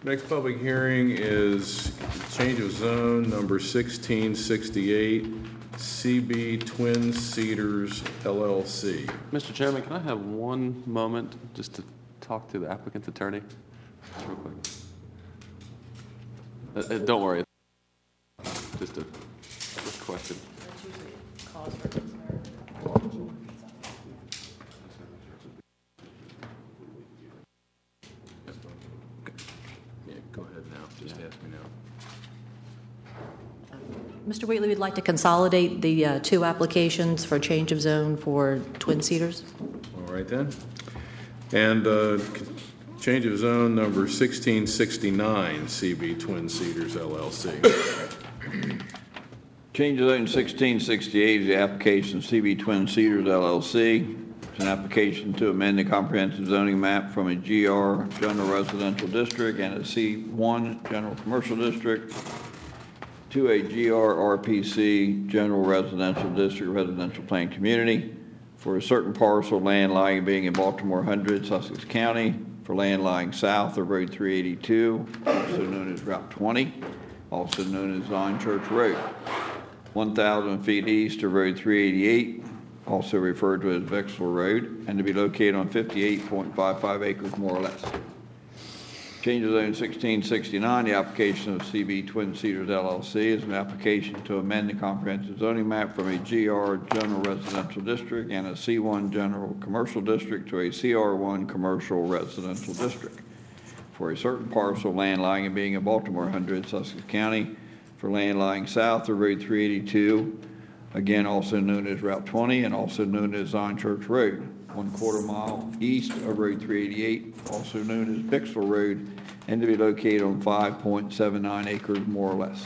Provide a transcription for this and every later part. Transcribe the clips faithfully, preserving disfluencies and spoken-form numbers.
Next public hearing is change of zone number sixteen sixty-eight, C B Twin Cedars L L C. Mister Chairman, can I have one moment just to talk to the applicant's attorney? Just real quick. Uh, uh, don't worry. Just a quick question. Yeah, go ahead now. Just ask me now. Mister Whately, we'd like to consolidate the uh, two applications for change of zone for Twin Cedars. All right then. And uh, change of zone number sixteen sixty-nine, C B Twin Cedars L L C. Change of zone sixteen sixty-eight is the application of C B Twin Cedars L L C. It's an application to amend the comprehensive zoning map from a G R General Residential District and a C one General Commercial District to a G R R P C General Residential District Residential Plan Community for a certain parcel of land lying being in Baltimore one hundred, Sussex County, for land lying south of Road three eighty-two, also known as Route twenty, also known as Zion Church Road, one thousand feet east of Road three eighty-eight, also referred to as Bexel Road, and to be located on fifty-eight point five five acres more or less. Change of zone sixteen sixty-nine, the application of C B Twin Cedars L L C is an application to amend the comprehensive zoning map from a G R General Residential District and a C one General Commercial District to a C R one Commercial Residential District for a certain parcel of land lying and being in Baltimore one hundred, Sussex County, for land lying south of Road three eighty-two, again also known as Route twenty and also known as Zion Church Road, one quarter mile east of Road three eighty-eight, also known as Bixel Road, and to be located on five point seven nine acres more or less.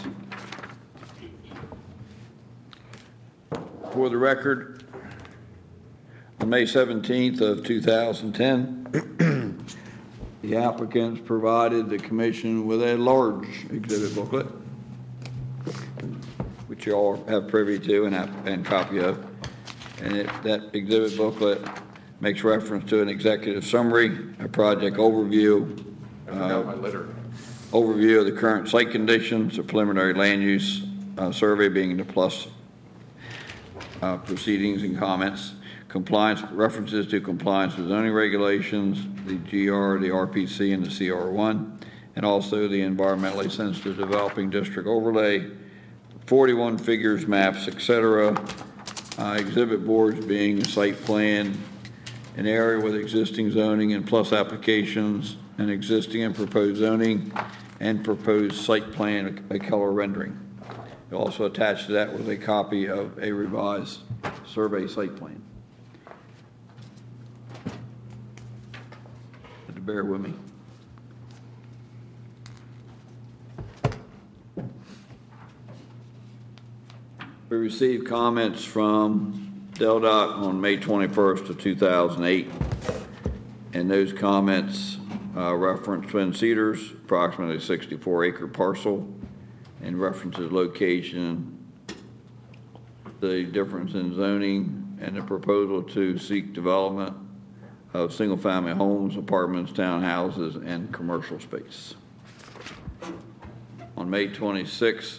For the record, on May seventeenth of two thousand ten, the applicants provided the commission with a large exhibit booklet, which you all have privy to and, have, and copy of. And it, that exhibit booklet makes reference to an executive summary, a project overview, uh, my litter. overview of the current site conditions, a preliminary land use uh, survey being the plus uh, proceedings and comments, compliance, references to compliance with zoning regulations, the G R, the R P C, and the C R one, and also the environmentally sensitive developing district overlay, forty-one figures, maps, et cetera. Uh, exhibit boards being a site plan, an area with existing zoning and plus applications, and existing and proposed zoning, and proposed site plan, a color rendering. You'll also attach to that with a copy of a revised survey site plan. Have to bear with me. We received comments from DelDOT on May twenty-first of two thousand eight, and those comments uh, reference Twin Cedars, approximately sixty-four acre parcel, and references location, the difference in zoning, and the proposal to seek development of single-family homes, apartments, townhouses, and commercial space. On May twenty-sixth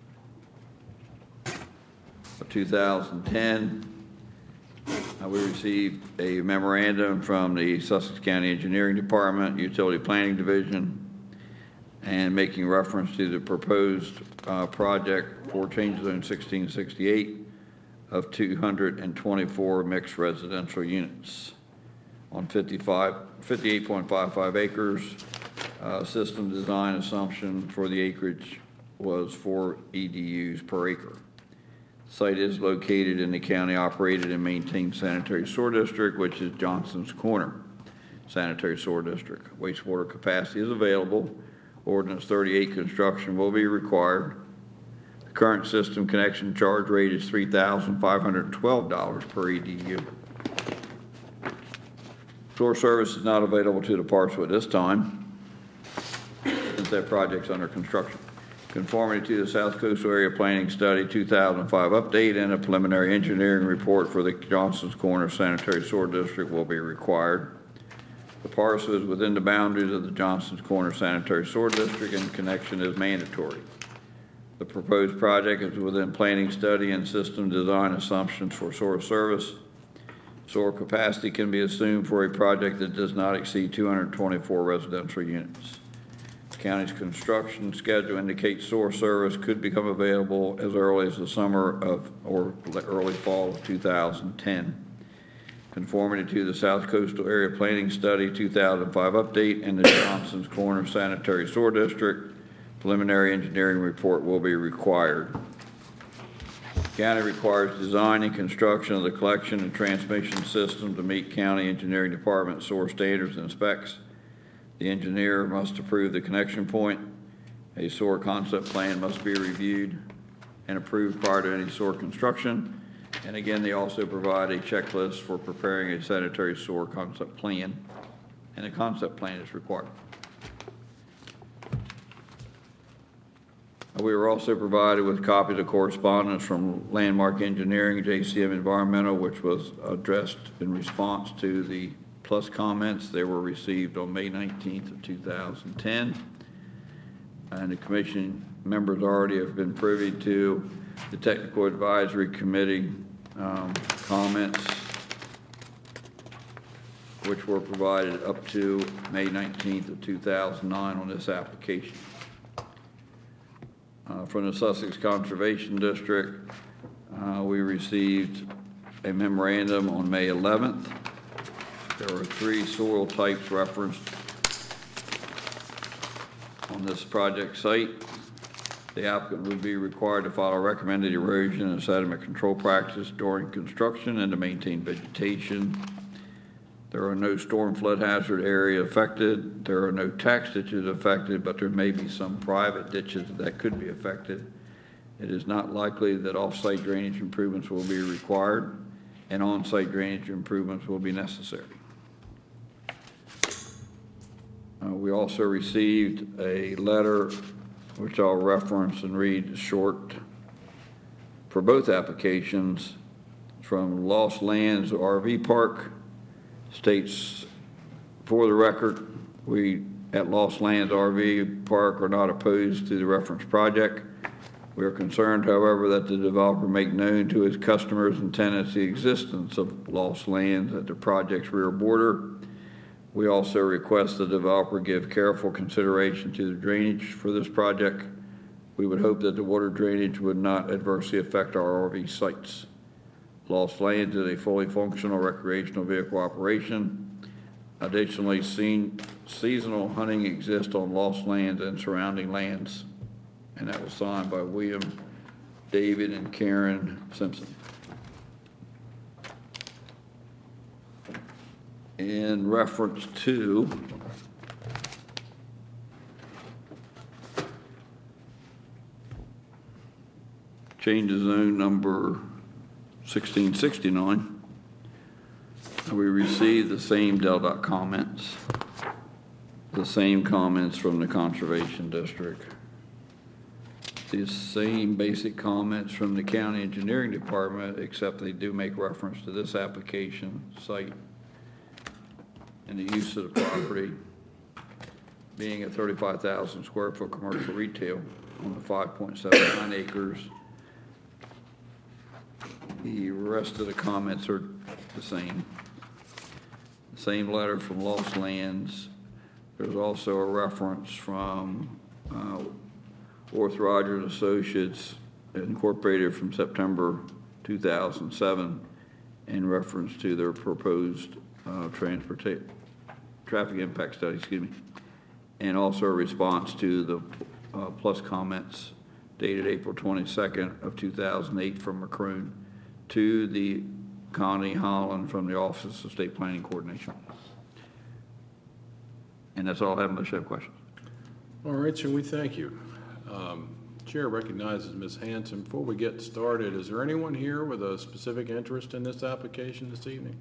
of two thousand ten, uh, we received a memorandum from the Sussex County Engineering Department, Utility Planning Division, and making reference to the proposed uh, project for change zone sixteen sixty-eight of two hundred twenty-four mixed residential units on fifty-five, fifty-eight point five five acres. Uh, system design assumption for the acreage was four E D Us per acre. The site is located in the county-operated and maintained sanitary sewer district, which is Johnson's Corner Sanitary Sewer District. Wastewater capacity is available. Ordinance thirty-eight construction will be required. The current system connection charge rate is three thousand five hundred twelve dollars per E D U. Sewer service is not available to the parcel at this time, since that project's under construction. Conformity to the South Coastal Area Planning Study two thousand five update and a preliminary engineering report for the Johnson's Corner Sanitary Sewer District will be required. The parcel is within the boundaries of the Johnson's Corner Sanitary Sewer District, and connection is mandatory. The proposed project is within planning study and system design assumptions for sewer service. Sewer capacity can be assumed for a project that does not exceed two hundred twenty-four residential units. The county's construction schedule indicates sewer service could become available as early as the summer of or early fall of two thousand ten. Conformity to the South Coastal Area Planning Study two thousand five update and the Johnson's Corner Sanitary Sewer District preliminary engineering report will be required. The county requires design and construction of the collection and transmission system to meet county engineering department sewer standards and specs. The engineer must approve the connection point. A sewer concept plan must be reviewed and approved prior to any sewer construction. And again, they also provide a checklist for preparing a sanitary sewer concept plan, and a concept plan is required. We were also provided with copies of correspondence from Landmark Engineering, J C M Environmental, which was addressed in response to the plus comments. They were received on May nineteenth of two thousand ten. And the commission members already have been privy to the Technical Advisory Committee um, comments, which were provided up to May nineteenth of two thousand nine on this application. Uh, from the Sussex Conservation District, uh, we received a memorandum on May eleventh. There were three soil types referenced on this project site. The applicant would be required to follow recommended erosion and sediment control practices during construction and to maintain vegetation. There are no storm flood hazard area affected. There are no tax ditches affected, but there may be some private ditches that could be affected. It is not likely that off-site drainage improvements will be required, and on-site drainage improvements will be necessary. Uh, we also received a letter, which I'll reference and read short, for both applications, from Lost Lands R V Park. States, for the record, we at Lost Lands R V Park are not opposed to the reference project. We are concerned, however, that the developer make known to his customers and tenants the existence of Lost Lands at the project's rear border. We also request the developer give careful consideration to the drainage for this project. We would hope that the water drainage would not adversely affect our R V sites. Lost Lands is a fully functional recreational vehicle operation. Additionally, seen, seasonal hunting exists on Lost Lands and surrounding lands. And that was signed by William, David, and Karen Simpson. In reference to change of zone number sixteen sixty-nine, we received the same Del Dot comments, the same comments from the Conservation District, the same basic comments from the County Engineering Department, except they do make reference to this application site and the use of the property being a thirty-five thousand square foot commercial retail on the five point seven nine acres. The rest of the comments are the same. The same letter from Lost Lands. There's also a reference from uh, Orth Rogers Associates Incorporated from September two thousand seven in reference to their proposed uh, transporta- traffic impact study, excuse me, and also a response to the uh, plus comments dated April twenty-second of two thousand eight from Macroon to the Connie Holland from the Office of State Planning Coordination. And that's all I have unless you have questions. All right, sir, we thank you. Um, Chair recognizes Miz Hanson. Before we get started, is there anyone here with a specific interest in this application this evening?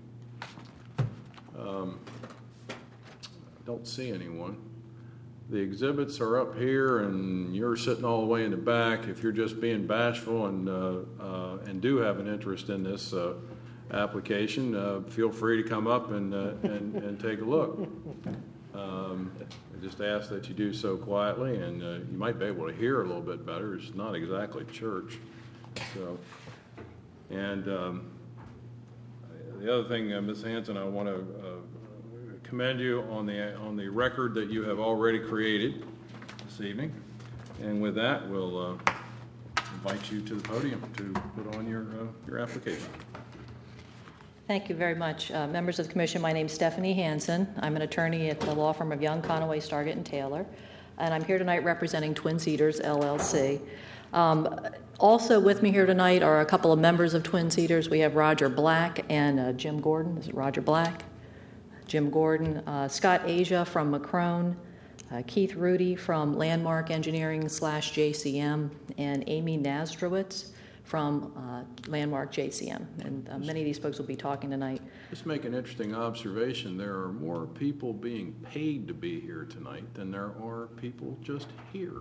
Um, don't see anyone. The exhibits are up here, and you're sitting all the way in the back. If you're just being bashful and uh, uh, and do have an interest in this, uh, application, uh, feel free to come up and, uh, and, and take a look. Um, I just ask that you do so quietly, and uh, you might be able to hear a little bit better. It's not exactly church. So, and um, the other thing, uh, Miz Hanson, I want to uh, commend you on the on the record that you have already created this evening. And with that, we'll uh, invite you to the podium to put on your uh, your application. Thank you very much. Uh, members of the Commission, my name is Stephanie Hansen. I'm an attorney at the law firm of Young, Conaway, Stargett, and Taylor, and I'm here tonight representing Twin Cedars, L L C. Um, also with me here tonight are a couple of members of Twin Cedars. We have Roger Black and uh, Jim Gordon. Is it Roger Black? Jim Gordon. Uh, Scott Asia from Macrone. Uh, Keith Rudy from Landmark Engineering slash J C M, and Amy Nazdrowitz from uh, Landmark J C M. And uh, many of these folks will be talking tonight. Just make an interesting observation. There are more people being paid to be here tonight than there are people just here.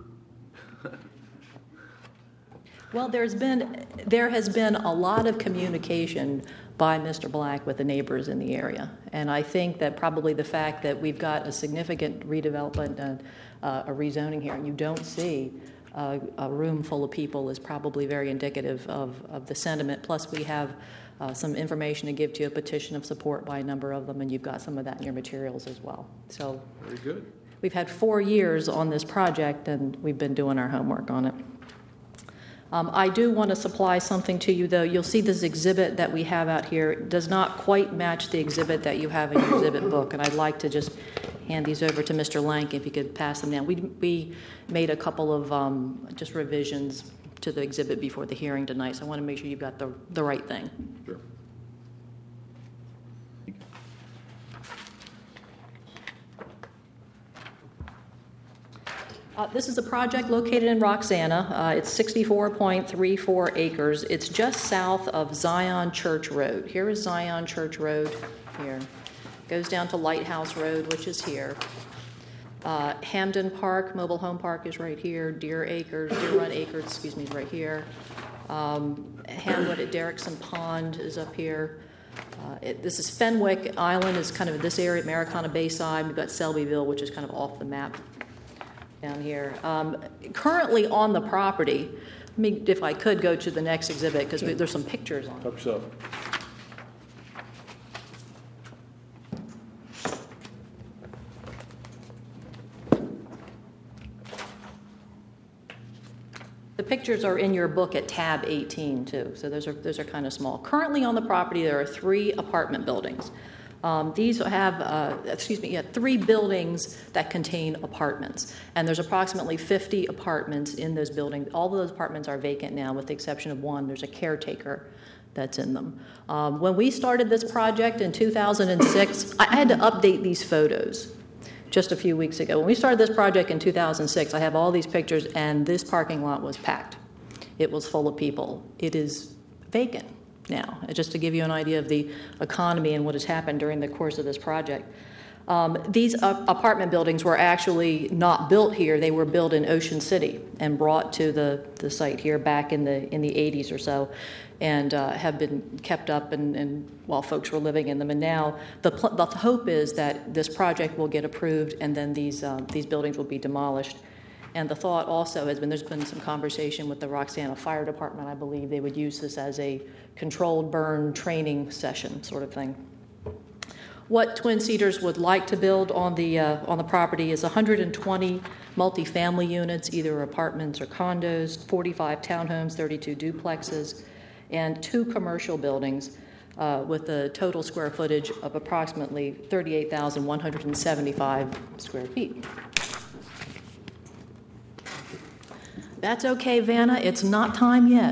Well, there's been, there has been a lot of communication by Mister Black with the neighbors in the area. And I think that probably the fact that we've got a significant redevelopment and uh, a rezoning here, and you don't see uh, a room full of people, is probably very indicative of, of the sentiment. Plus, we have uh, some information to give to you, a petition of support by a number of them, and you've got some of that in your materials as well. So very good. We've had four years on this project, and we've been doing our homework on it. Um, I do want to supply something to you, though. You'll see this exhibit that we have out here. It does not quite match the exhibit that you have in your exhibit book, and I'd like to just hand these over to Mister Lank if you could pass them down. We, we made a couple of um, just revisions to the exhibit before the hearing tonight, so I want to make sure you've got the, the right thing. Sure. Uh, this is a project located in Roxana. Uh, it's sixty-four point three four acres. It's just south of Zion Church Road. Here is Zion Church Road here. Goes down to Lighthouse Road, which is here. Uh, Hamden Park, Mobile Home Park is right here. Deer Acres, Deer Run Acres, excuse me, is right here. Um, Hamlet at Derrickson Pond is up here. Uh, it, this is Fenwick Island, is kind of this area, Americana Bayside. We've got Selbyville, which is kind of off the map down here. Um, currently on the property, let me, if I could, go to the next exhibit, because there's some pictures on it. Help yourself. The pictures are in your book at tab eighteen, too, so those are, those are kind of small. Currently on the property, there are three apartment buildings. Um, these have, uh, excuse me, yeah, three buildings that contain apartments, and there's approximately fifty apartments in those buildings. All of those apartments are vacant now, with the exception of one. There's a caretaker that's in them. Um, when we started this project in two thousand six, I had to update these photos just a few weeks ago. When we started this project in two thousand six, I have all these pictures, and this parking lot was packed. It was full of people. It is vacant now, just to give you an idea of the economy and what has happened during the course of this project. Um, these uh, apartment buildings were actually not built here. They were built in Ocean City and brought to the, the site here back in the in the eighties or so, and uh, have been kept up and, and while folks were living in them. And now the, pl- the hope is that this project will get approved, and then these uh, these buildings will be demolished. And the thought also has been, there's been some conversation with the Roxana Fire Department. I believe they would use this as a controlled burn training session sort of thing. What Twin Cedars would like to build on the uh, on the property is one hundred twenty multifamily units, either apartments or condos, forty-five townhomes, thirty-two duplexes, and two commercial buildings uh, with a total square footage of approximately thirty-eight thousand one hundred seventy-five square feet. That's okay, Vanna. It's not time yet.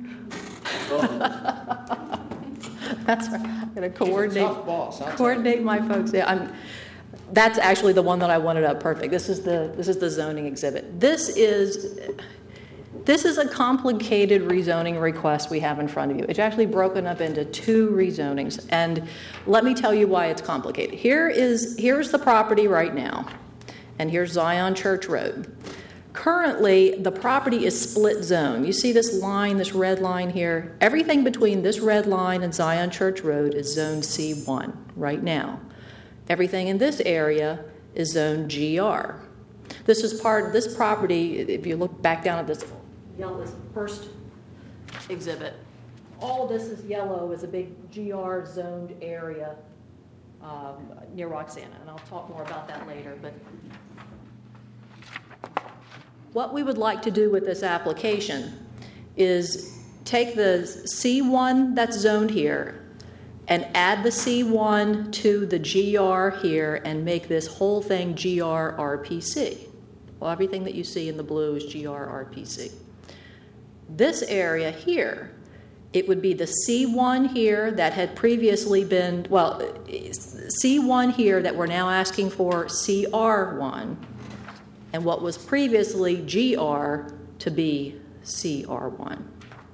That's right. I'm going to coordinate boss, coordinate my folks. Yeah, I'm. That's actually the one that I wanted up perfect. This is the this is the zoning exhibit. This is this is a complicated rezoning request we have in front of you. It's actually broken up into two rezonings, and let me tell you why it's complicated. Here is here's the property right now, and here's Zion Church Road. Currently, the property is split zone. You see this line, this red line here? Everything between this red line and Zion Church Road is zone C one right now. Everything in this area is zone G R. This is part, this property, if you look back down at this yellow, this first exhibit, all of this is yellow, is a big G R zoned area um, near Roxana, and I'll talk more about that later. But what we would like to do with this application is take the C one that's zoned here and add the C one to the G R here and make this whole thing G R R P C. Well, everything that you see in the blue is G R R P C. This area here, it would be the C one here that had previously been, well, C one here that we're now asking for C R one, and what was previously G R to be C R one.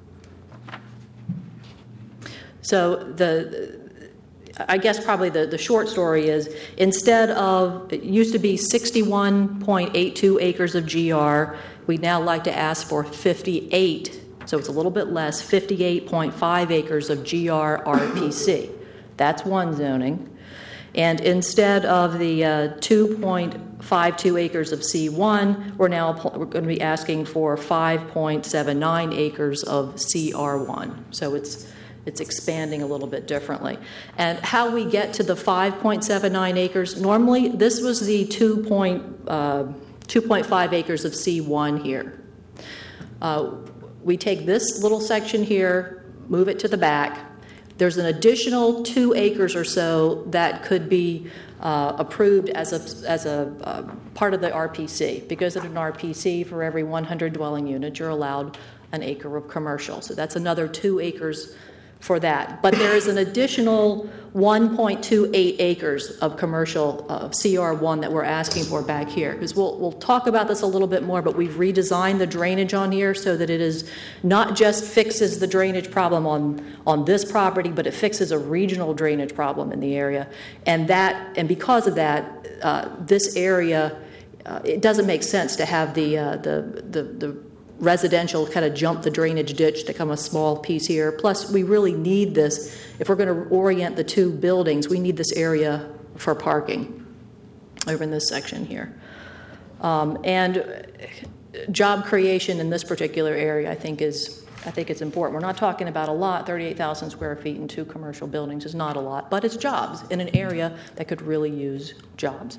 So the, I guess probably the, the short story is, instead of, it used to be sixty-one point eight two acres of G R, we'd now like to ask for fifty-eight, so it's a little bit less, fifty-eight point five acres of G R R P C. That's one zoning. And instead of the uh, two point five two acres of C one, we're now we're going to be asking for five point seven nine acres of C R one. So it's It's expanding a little bit differently. And how we get to the five point seven nine acres, normally this was the two point five acres of C one here. Uh, we take this little section here, move it to the back. There's an additional two acres or so that could be uh, approved as a, as a uh, part of the R P C. Because in an R P C, for every one hundred dwelling units, you're allowed an acre of commercial. So that's another two acres for that. But there is an additional one point two eight acres of commercial uh, C R one that we're asking for back here. Because we'll, we'll talk about this a little bit more, but we've redesigned the drainage on here so that it is not just fixes the drainage problem on, on this property, but it fixes a regional drainage problem in the area. And that, and because of that, uh, this area, uh, it doesn't make sense to have the, uh, the, the, the residential kind of jump the drainage ditch to come a small piece here. Plus, we really need this. If we're going to orient the two buildings, we need this area for parking over in this section here. Um, and job creation in this particular area, I think, is I think it's important. We're not talking about a lot. thirty-eight thousand square feet and two commercial buildings is not a lot, but it's jobs in an area that could really use jobs.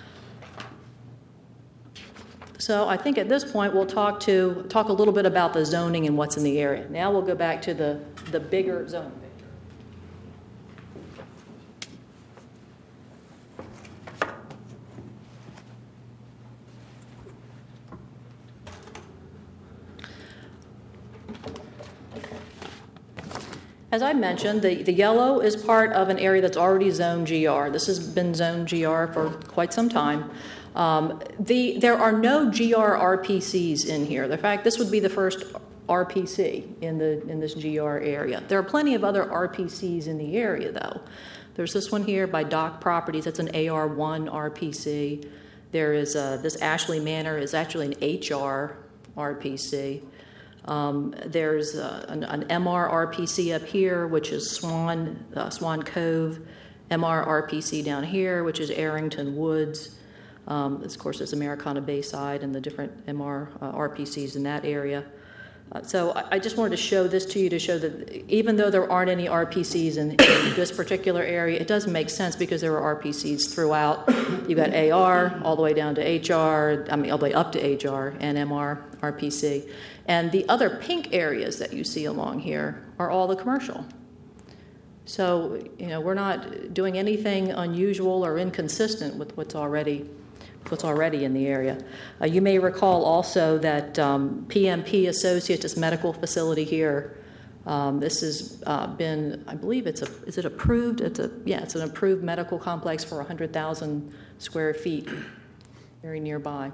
So I think at this point we'll talk to talk a little bit about the zoning and what's in the area. Now we'll go back to the, the bigger zone picture. As I mentioned, the, the yellow is part of an area that's already zoned G R. This has been zoned G R for quite some time. Um, the, there are no G R R P Cs in here. In fact, this would be the first R P C in the in this G R area. There are plenty of other R P Cs in the area, though. There's this one here by Dock Properties. That's an A R one R P C. There is a, this Ashley Manor is actually an H R R P C. Um, there's a, an, an M R R P C up here, which is Swan uh, Swan Cove. M R R P C down here, which is Arrington Woods. Um, of course, there's Americana Bayside and the different M R uh, R P Cs in that area. Uh, so I, I just wanted to show this to you to show that even though there aren't any R P Cs in, in this particular area, it does make sense because there are R P Cs throughout. You've got A R all the way down to H R, I mean, all the way up to H R and M R R P C. And the other pink areas that you see along here are all the commercial. So, you know, we're not doing anything unusual or inconsistent with what's already what's already in the area. Uh, you may recall also that um, P M P Associates, this medical facility here, um, this has uh, been, I believe it's a, is it approved? It's a, yeah, it's an approved medical complex for one hundred thousand square feet, very nearby.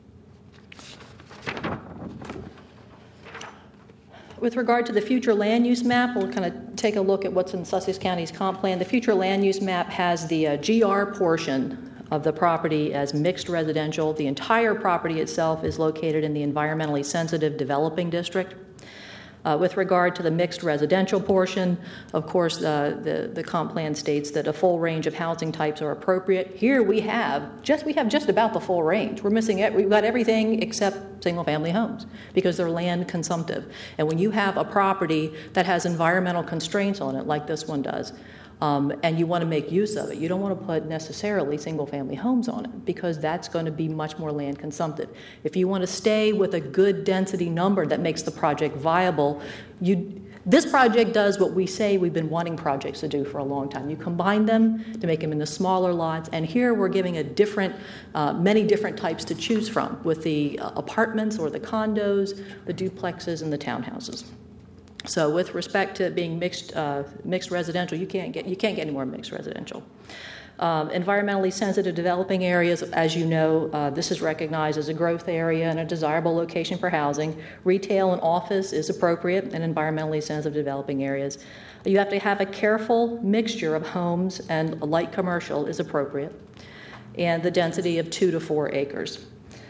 With regard to the future land use map, we'll kind of take a look at what's in Sussex County's comp plan. The future land use map has the uh, G R portion of the property as mixed residential. The entire property itself is located in the environmentally sensitive developing district. Uh, with regard to the mixed residential portion, of course, uh, the, the comp plan states that a full range of housing types are appropriate. Here we have just we have just about the full range. We're missing it. We've got everything except single-family homes because they're land consumptive. And when you have a property that has environmental constraints on it, like this one does, Um, and you want to make use of it, you don't want to put necessarily single-family homes on it because that's going to be much more land consumptive. If you want to stay with a good density number that makes the project viable, you, this project does what we say we've been wanting projects to do for a long time. You combine them to make them into smaller lots, and here we're giving a different, uh, many different types to choose from with the uh, apartments or the condos, the duplexes, and the townhouses. So with respect to being mixed uh, mixed residential, you can't get you can't get any more mixed residential. Um, environmentally sensitive developing areas, as you know, uh, this is recognized as a growth area and a desirable location for housing. Retail and office is appropriate in environmentally sensitive developing areas. You have to have a careful mixture of homes, and light commercial is appropriate, and the density of two to four acres.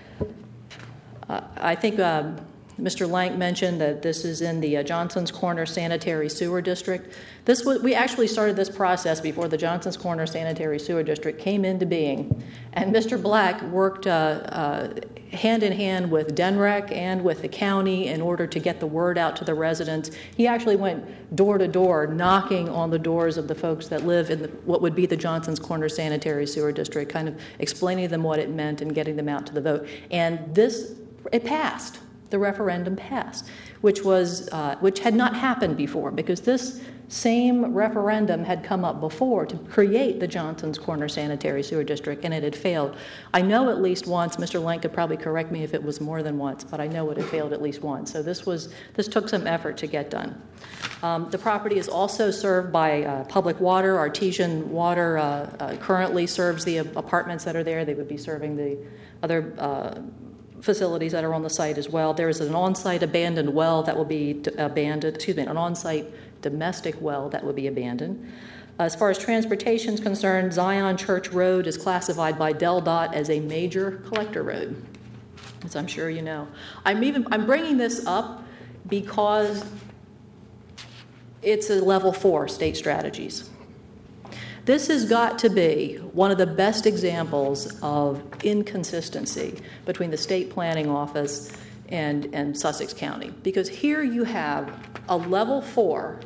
Uh, I think. Um, Mister Lank mentioned that this is in the uh, Johnson's Corner Sanitary Sewer District. This was, we actually started this process before the Johnson's Corner Sanitary Sewer District came into being, and Mister Black worked uh, uh, hand in hand with D N R E C and with the county in order to get the word out to the residents. He actually went door to door, knocking on the doors of the folks that live in the, what would be the Johnson's Corner Sanitary Sewer District, kind of explaining to them what it meant and getting them out to the vote. And this, it passed. The referendum passed, which was uh, which had not happened before because this same referendum had come up before to create the Johnson's Corner Sanitary Sewer District, and it had failed. I know at least once. Mister Lank could probably correct me if it was more than once, but I know it had failed at least once. So this was this took some effort to get done. Um, the property is also served by uh, public water. Artesian Water uh, uh, currently serves the apartments that are there. They would be serving the other Uh, facilities that are on the site as well. There is an on-site abandoned well that will be d- abandoned, excuse me, an on-site domestic well that will be abandoned. As far as transportation is concerned, Zion Church Road is classified by DelDOT as a major collector road, as I'm sure you know. I'm even I'm bringing this up because it's a level four state strategies. This has got to be one of the best examples of inconsistency between the state planning office and, and Sussex County. Because here you have a level four,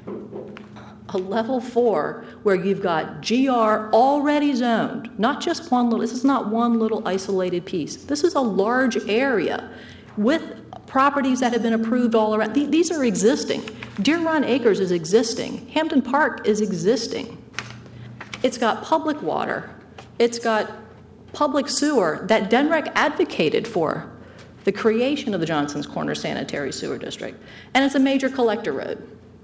a level four where you've got G R already zoned, not just one little, this is not one little isolated piece. This is a large area with properties that have been approved all around. These are existing. Deer Run Acres is existing. Hampton Park is existing. It's got public water. It's got public sewer that D N R E C advocated for the creation of the Johnson's Corner Sanitary Sewer District. And it's a major collector road.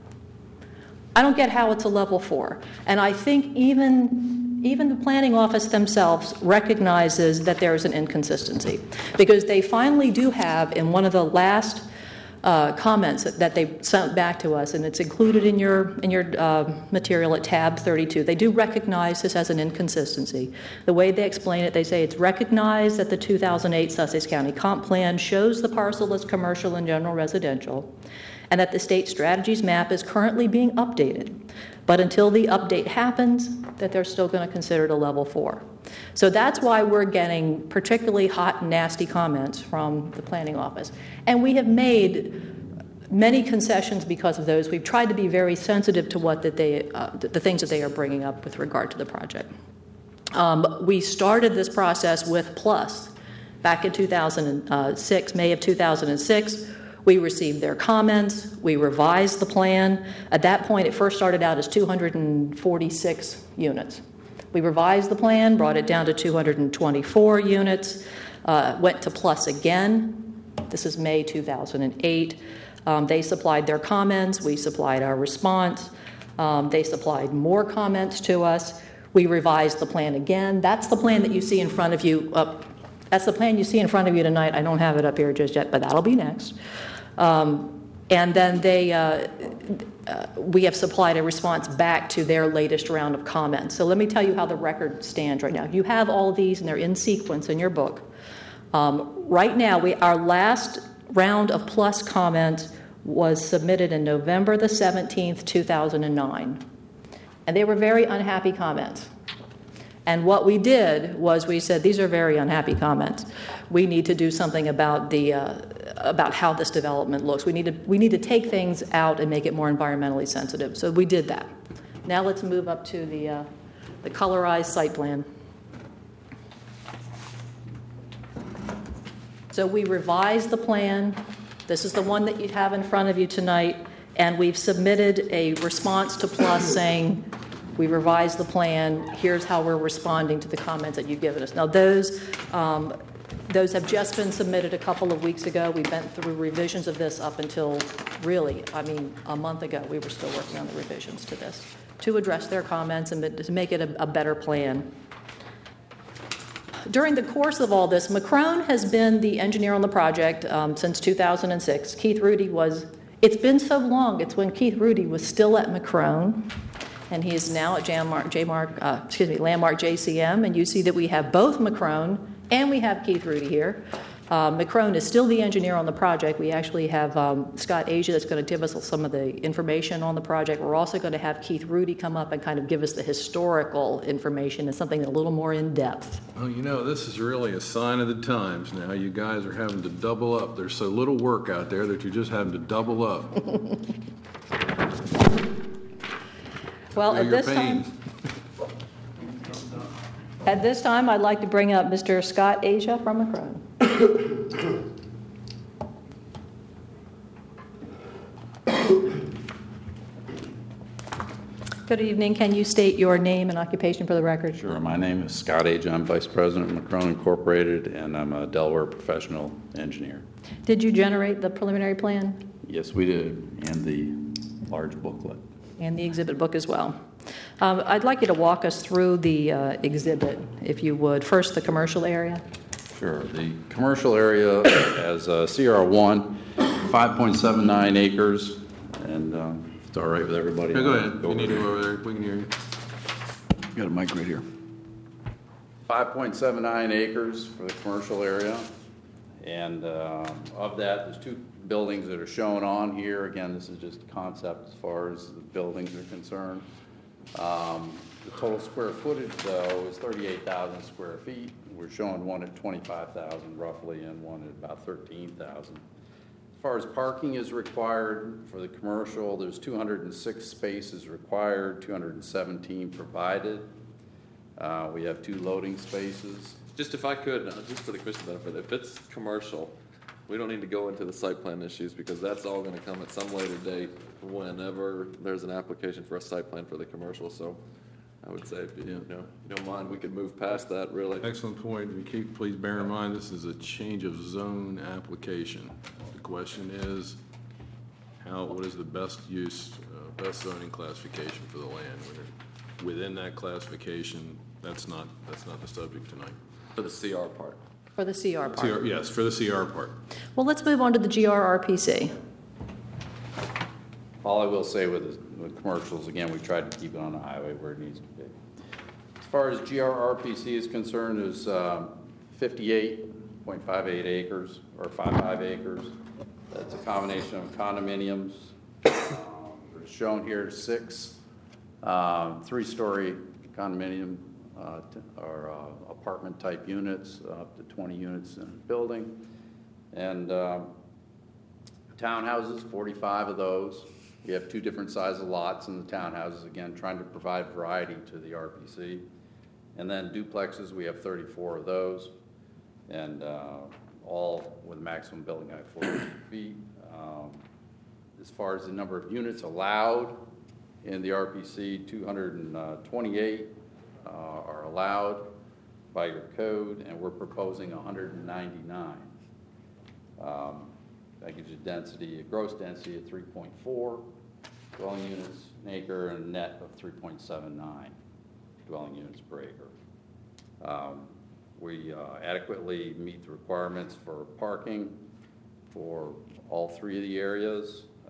I don't get how it's a level four. And I think even, even the planning office themselves recognizes that there is an inconsistency because they finally do have in one of the last Uh, comments that they sent back to us, and it's included in your in your uh, material at tab thirty-two. They do recognize this as an inconsistency. The way they explain it, they say it's recognized that the two thousand eight Sussex County Comp Plan shows the parcel as commercial and general residential, and that the state strategies map is currently being updated. But until the update happens, that they're still going to consider it a level four. So that's why we're getting particularly hot and nasty comments from the planning office. And we have made many concessions because of those. We've tried to be very sensitive to what that they, uh, the things that they are bringing up with regard to the project. Um, we started this process with Plus back in two thousand six, May of two thousand six. We received their comments. We revised the plan. At that point, it first started out as two hundred forty-six units. We revised the plan, brought it down to two hundred twenty-four units, uh, went to Plus again. This is May two thousand eight. Um, they supplied their comments. We supplied our response. Um, they supplied more comments to us. We revised the plan again. That's the plan that you see in front of you. Uh, that's the plan you see in front of you tonight. I don't have it up here just yet, but that'll be next. Um, And then they, uh, uh, we have supplied a response back to their latest round of comments. So let me tell you how the record stands right now. You have all of these, and they're in sequence in your book. Um, right now, we, our last round of plus comments was submitted in November the seventeenth, two thousand nine. And they were very unhappy comments. And what we did was we said, these are very unhappy comments. We need to do something about the uh, about how this development looks. We need to we need to take things out and make it more environmentally sensitive. So we did that. Now let's move up to the uh, the colorized site plan. So we revised the plan. This is the one that you have in front of you tonight, and we've submitted a response to Plus saying, we revised the plan, here's how we're responding to the comments that you've given us. Now those, um, those have just been submitted a couple of weeks ago. We went through revisions of this up until really, I mean, a month ago. We were still working on the revisions to this to address their comments and to make it a, a better plan. During the course of all this, McCrone has been the engineer on the project um, since two thousand six. Keith Rudy was, it's been so long, it's when Keith Rudy was still at McCrone, and he is now at J-Mark, J-Mark, uh, excuse me, Landmark J C M, and you see that we have both McCrone and we have Keith Rudy here. Uh, McCrone is still the engineer on the project. We actually have um, Scott Asia that's going to give us some of the information on the project. We're also going to have Keith Rudy come up and kind of give us the historical information and something a little more in depth. Well, you know, this is really a sign of the times now. You guys are having to double up. There's so little work out there that you're just having to double up. Well, Feel at your this pain. time, at this time, I'd like to bring up Mister Scott Asia from McCrone. Good evening. Can you state your name and occupation for the record? Sure. My name is Scott Aja. I'm Vice President of McCrone Incorporated, and I'm a Delaware professional engineer. Did you generate the preliminary plan Yes, we did, and the large booklet. and the exhibit book as well? Um, I'd like you to walk us through the uh, exhibit, if you would. First, the commercial area. Sure. The commercial area has uh, C R one, five point seven nine acres, and um, if it's all right with everybody. Yeah, go I'll ahead. You over need to there. go over there. We can hear you. Got a mic right here. five point seven nine acres for the commercial area. And uh, of that, there's two buildings that are shown on here. Again, this is just concept as far as the buildings are concerned. Um, The total square footage, though, is thirty-eight thousand square feet. We're showing one at twenty-five thousand roughly and one at about thirteen thousand. As far as parking is required for the commercial, there's two hundred six spaces required, two hundred seventeen provided. Uh, We have two loading spaces. Just if I could, uh, just for the commission benefit, if it's commercial, we don't need to go into the site plan issues because that's all gonna come at some later date whenever there's an application for a site plan for the commercial, so I would say, if you, you know, you don't mind, we could move past that, really. Excellent point. And keep, please bear in mind, this is a change of zone application. The question is, how, what is the best use, uh, best zoning classification for the land? Within that classification, that's not, that's not the subject tonight. For the C R part. For the C R C part. R Yes, for the C R part. Well, let's move on to the G R R P C. All I will say with the with commercials, again, we tried to keep it on the highway where it needs to be. As far as G R R P C is concerned, there's uh, fifty-eight point five eight acres, or fifty-five acres. That's a combination of condominiums. Um, There's shown here six um, three-story condominium uh, t- or uh, apartment-type units, uh, up to twenty units in a building. And um, townhouses, forty-five of those. We have two different sizes of lots in the townhouses, again, trying to provide variety to the R P C. And then duplexes, we have thirty-four of those, and uh, all with a maximum building height of forty feet. Um, As far as the number of units allowed in the R P C, two hundred twenty-eight uh, are allowed by your code, and we're proposing one hundred ninety-nine. Um, That gives you density, a gross density of three point four dwelling units an acre and a net of three point seven nine dwelling units per acre. Um, We uh, adequately meet the requirements for parking for all three of the areas.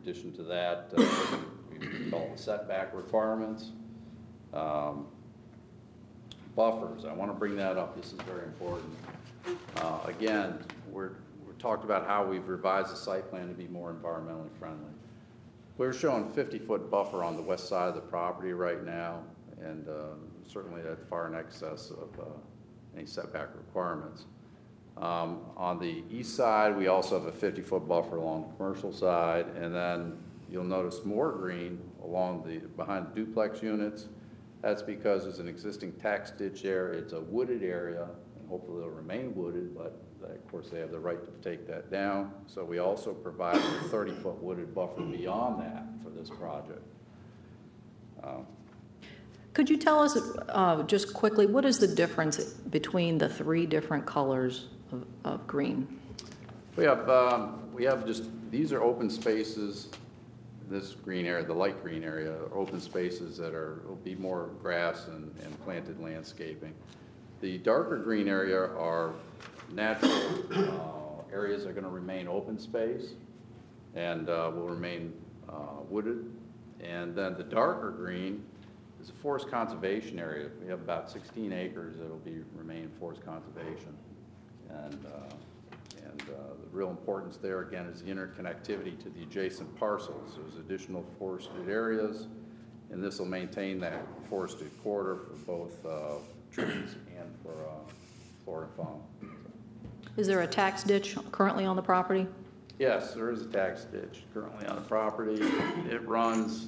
addition to that, uh, we call it setback requirements. Um, Buffers, I want to bring that up, this is very important. Uh, Again, we're, we talked about how we've revised the site plan to be more environmentally friendly. We're showing fifty-foot buffer on the west side of the property right now, and uh, certainly that's far in excess of uh, any setback requirements. Um, On the east side, we also have a fifty-foot buffer along the commercial side, and then you'll notice more green along the, behind the duplex units. That's because there's an existing tax ditch there. It's a wooded area, and hopefully it'll remain wooded, but of course they have the right to take that down. So we also provide a thirty-foot wooded buffer beyond that for this project. Um, Could you tell us, uh, just quickly, what is the difference between the three different colors of, of green? We have, um, we have just, these are open spaces. This green area, the light green area, are open spaces that are, will be more grass and, and planted landscaping. The darker green area are natural uh, areas that are going to remain open space and uh, will remain uh, wooded. And then the darker green is a forest conservation area. We have about sixteen acres that will be remain forest conservation. And uh, And uh, the real importance there, again, is the interconnectivity to the adjacent parcels. There's additional forested areas, and this will maintain that forested corridor for both uh, trees and for uh, flora and fauna. Is there a tax ditch currently on the property? Yes, there is a tax ditch currently on the property. It runs,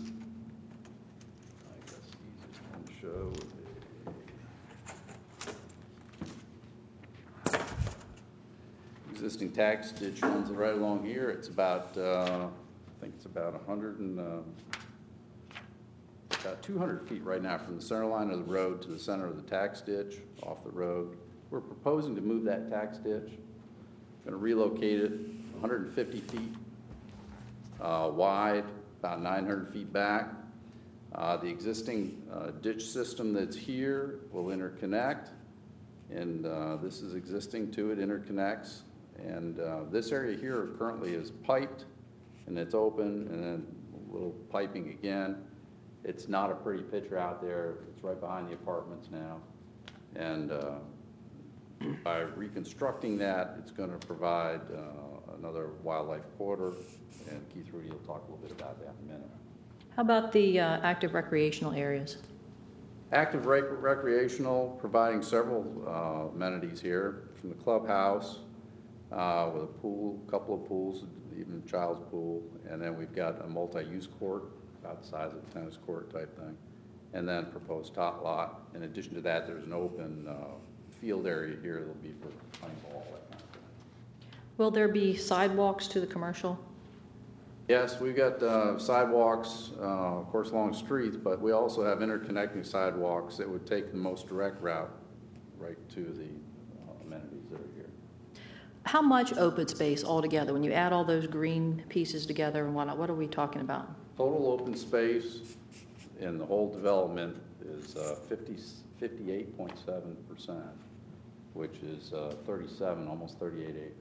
I guess the easiest one to show would be existing tax ditch runs right along here. It's about, uh, I think it's about a hundred and, uh, about two hundred feet right now from the center line of the road to the center of the tax ditch off the road. We're proposing to move that tax ditch. Going to relocate it one hundred fifty feet uh, wide, about nine hundred feet back. Uh, the existing uh, ditch system that's here will interconnect, and uh, this is existing to it, interconnects. And uh, this area here currently is piped, and it's open, and then a little piping again. It's not a pretty picture out there. It's right behind the apartments now. And uh, by reconstructing that, it's going to provide uh, another wildlife corridor, and Keith Rudy will talk a little bit about that in a minute. How about the uh, active recreational areas? Active rec- recreational, providing several uh, amenities here, from the clubhouse, uh, with a pool, a couple of pools, even a child's pool, and then we've got a multi-use court, about the size of a tennis court type thing, and then proposed tot lot. In addition to that, there's an open uh, field area here that'll be for playing ball, that kind of thing. Will there be sidewalks to the commercial? Yes, we've got uh, sidewalks, uh, of course, along streets, but we also have interconnecting sidewalks that would take the most direct route right to the uh, amenities that are here. How much open space altogether, when you add all those green pieces together and whatnot, what are we talking about? Total open space in the whole development is uh, fifty, fifty-eight point seven percent, which is uh, thirty-seven, almost thirty-eight acres.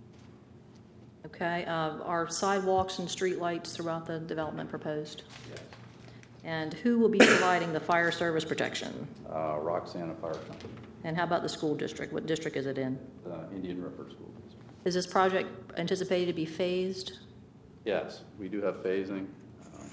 Okay, uh, are sidewalks and streetlights throughout the development proposed? Yes. And who will be providing the fire service protection? Uh, Roxana Fire Company, And how about the school district? What district is it in? uh, Indian River School District. Is this project anticipated to be phased? Yes, we do have phasing. Um,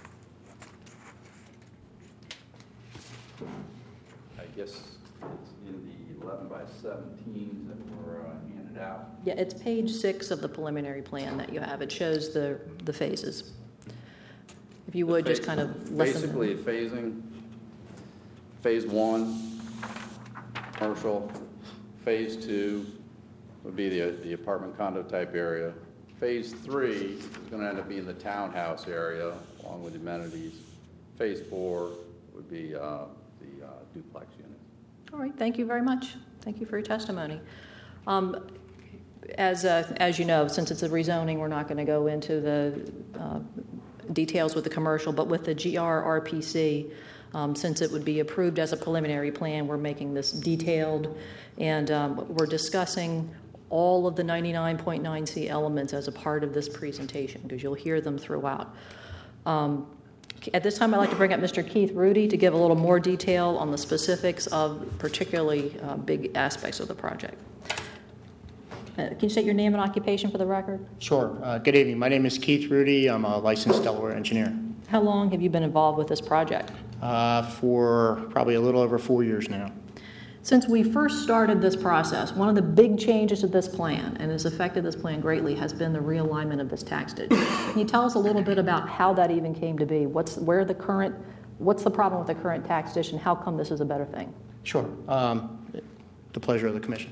I guess it's in the eleven by seventeens that were uh, handed out. Yeah, it's page six of the preliminary plan that you have. It shows the, the phases. If you would, just kind of listen. Basically, phasing, phase one, commercial, phase two would be the, the apartment condo type area. Phase three is going to end up being the townhouse area along with amenities. Phase four would be uh, the uh, duplex unit. All right, thank you very much. Thank you for your testimony. Um, as, uh, as you know, since it's a rezoning, we're not going to go into the uh, details with the commercial, but with the G R R P C, um, since it would be approved as a preliminary plan, we're making this detailed, and um, we're discussing all of the ninety-nine point nine C elements as a part of this presentation, because you'll hear them throughout. Um, At this time, I'd like to bring up Mister Keith Rudy to give a little more detail on the specifics of particularly uh, big aspects of the project. Uh, Can you state your name and occupation for the record? Sure. Uh, Good evening. My name is Keith Rudy. I'm a licensed Delaware engineer. How long have you been involved with this project? Uh, For probably a little over four years now. Since we first started this process, one of the big changes to this plan, and has affected this plan greatly, has been the realignment of this tax ditch. Can you tell us a little bit about how that even came to be? What's where the current, what's the problem with the current tax ditch, and how come this is a better thing? Sure. Um, The pleasure of the commission.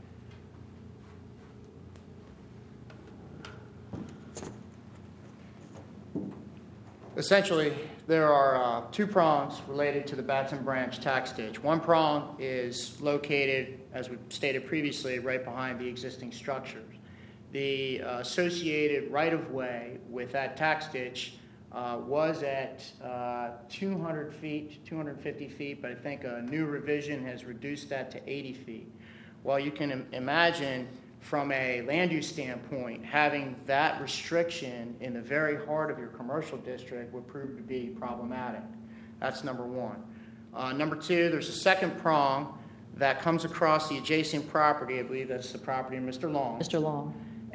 Essentially, there are uh, two prongs related to the Batson Branch tax ditch. One prong is located, as we stated previously, right behind the existing structures. The uh, associated right-of-way with that tax ditch uh, was at uh, two hundred feet, two hundred fifty feet, but I think a new revision has reduced that to eighty feet. Well, you can im- imagine from a land use standpoint, having that restriction in the very heart of your commercial district would prove to be problematic. That's number one. Uh, number two, there's a second prong that comes across the adjacent property. I believe that's the property of Mister Long. Mister Long.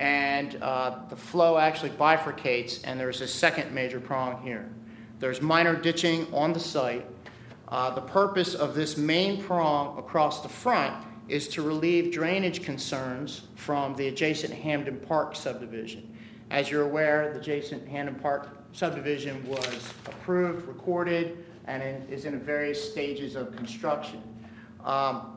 And uh, the flow actually bifurcates, and there's a second major prong here. There's minor ditching on the site. Uh, the purpose of this main prong across the front is to relieve drainage concerns from the adjacent Hamden Park subdivision. As you're aware, the adjacent Hamden Park subdivision was approved, recorded, and in, is in various stages of construction. Um,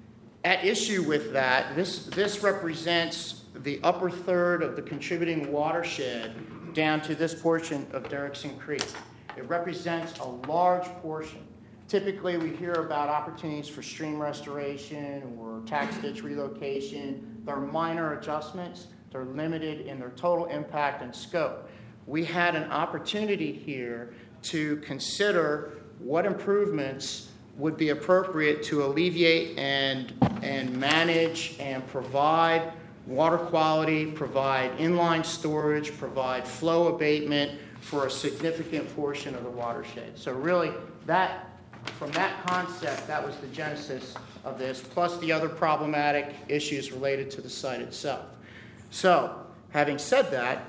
at issue with that, this, this represents the upper third of the contributing watershed down to this portion of Derrickson Creek. It represents a large portion. Typically, we hear about opportunities for stream restoration or tax ditch relocation. They're minor adjustments. They're limited in their total impact and scope. We had an opportunity here to consider what improvements would be appropriate to alleviate and, and manage and provide water quality, provide inline storage, provide flow abatement for a significant portion of the watershed. So really, that From that concept, that was the genesis of this, plus the other problematic issues related to the site itself. So, having said that,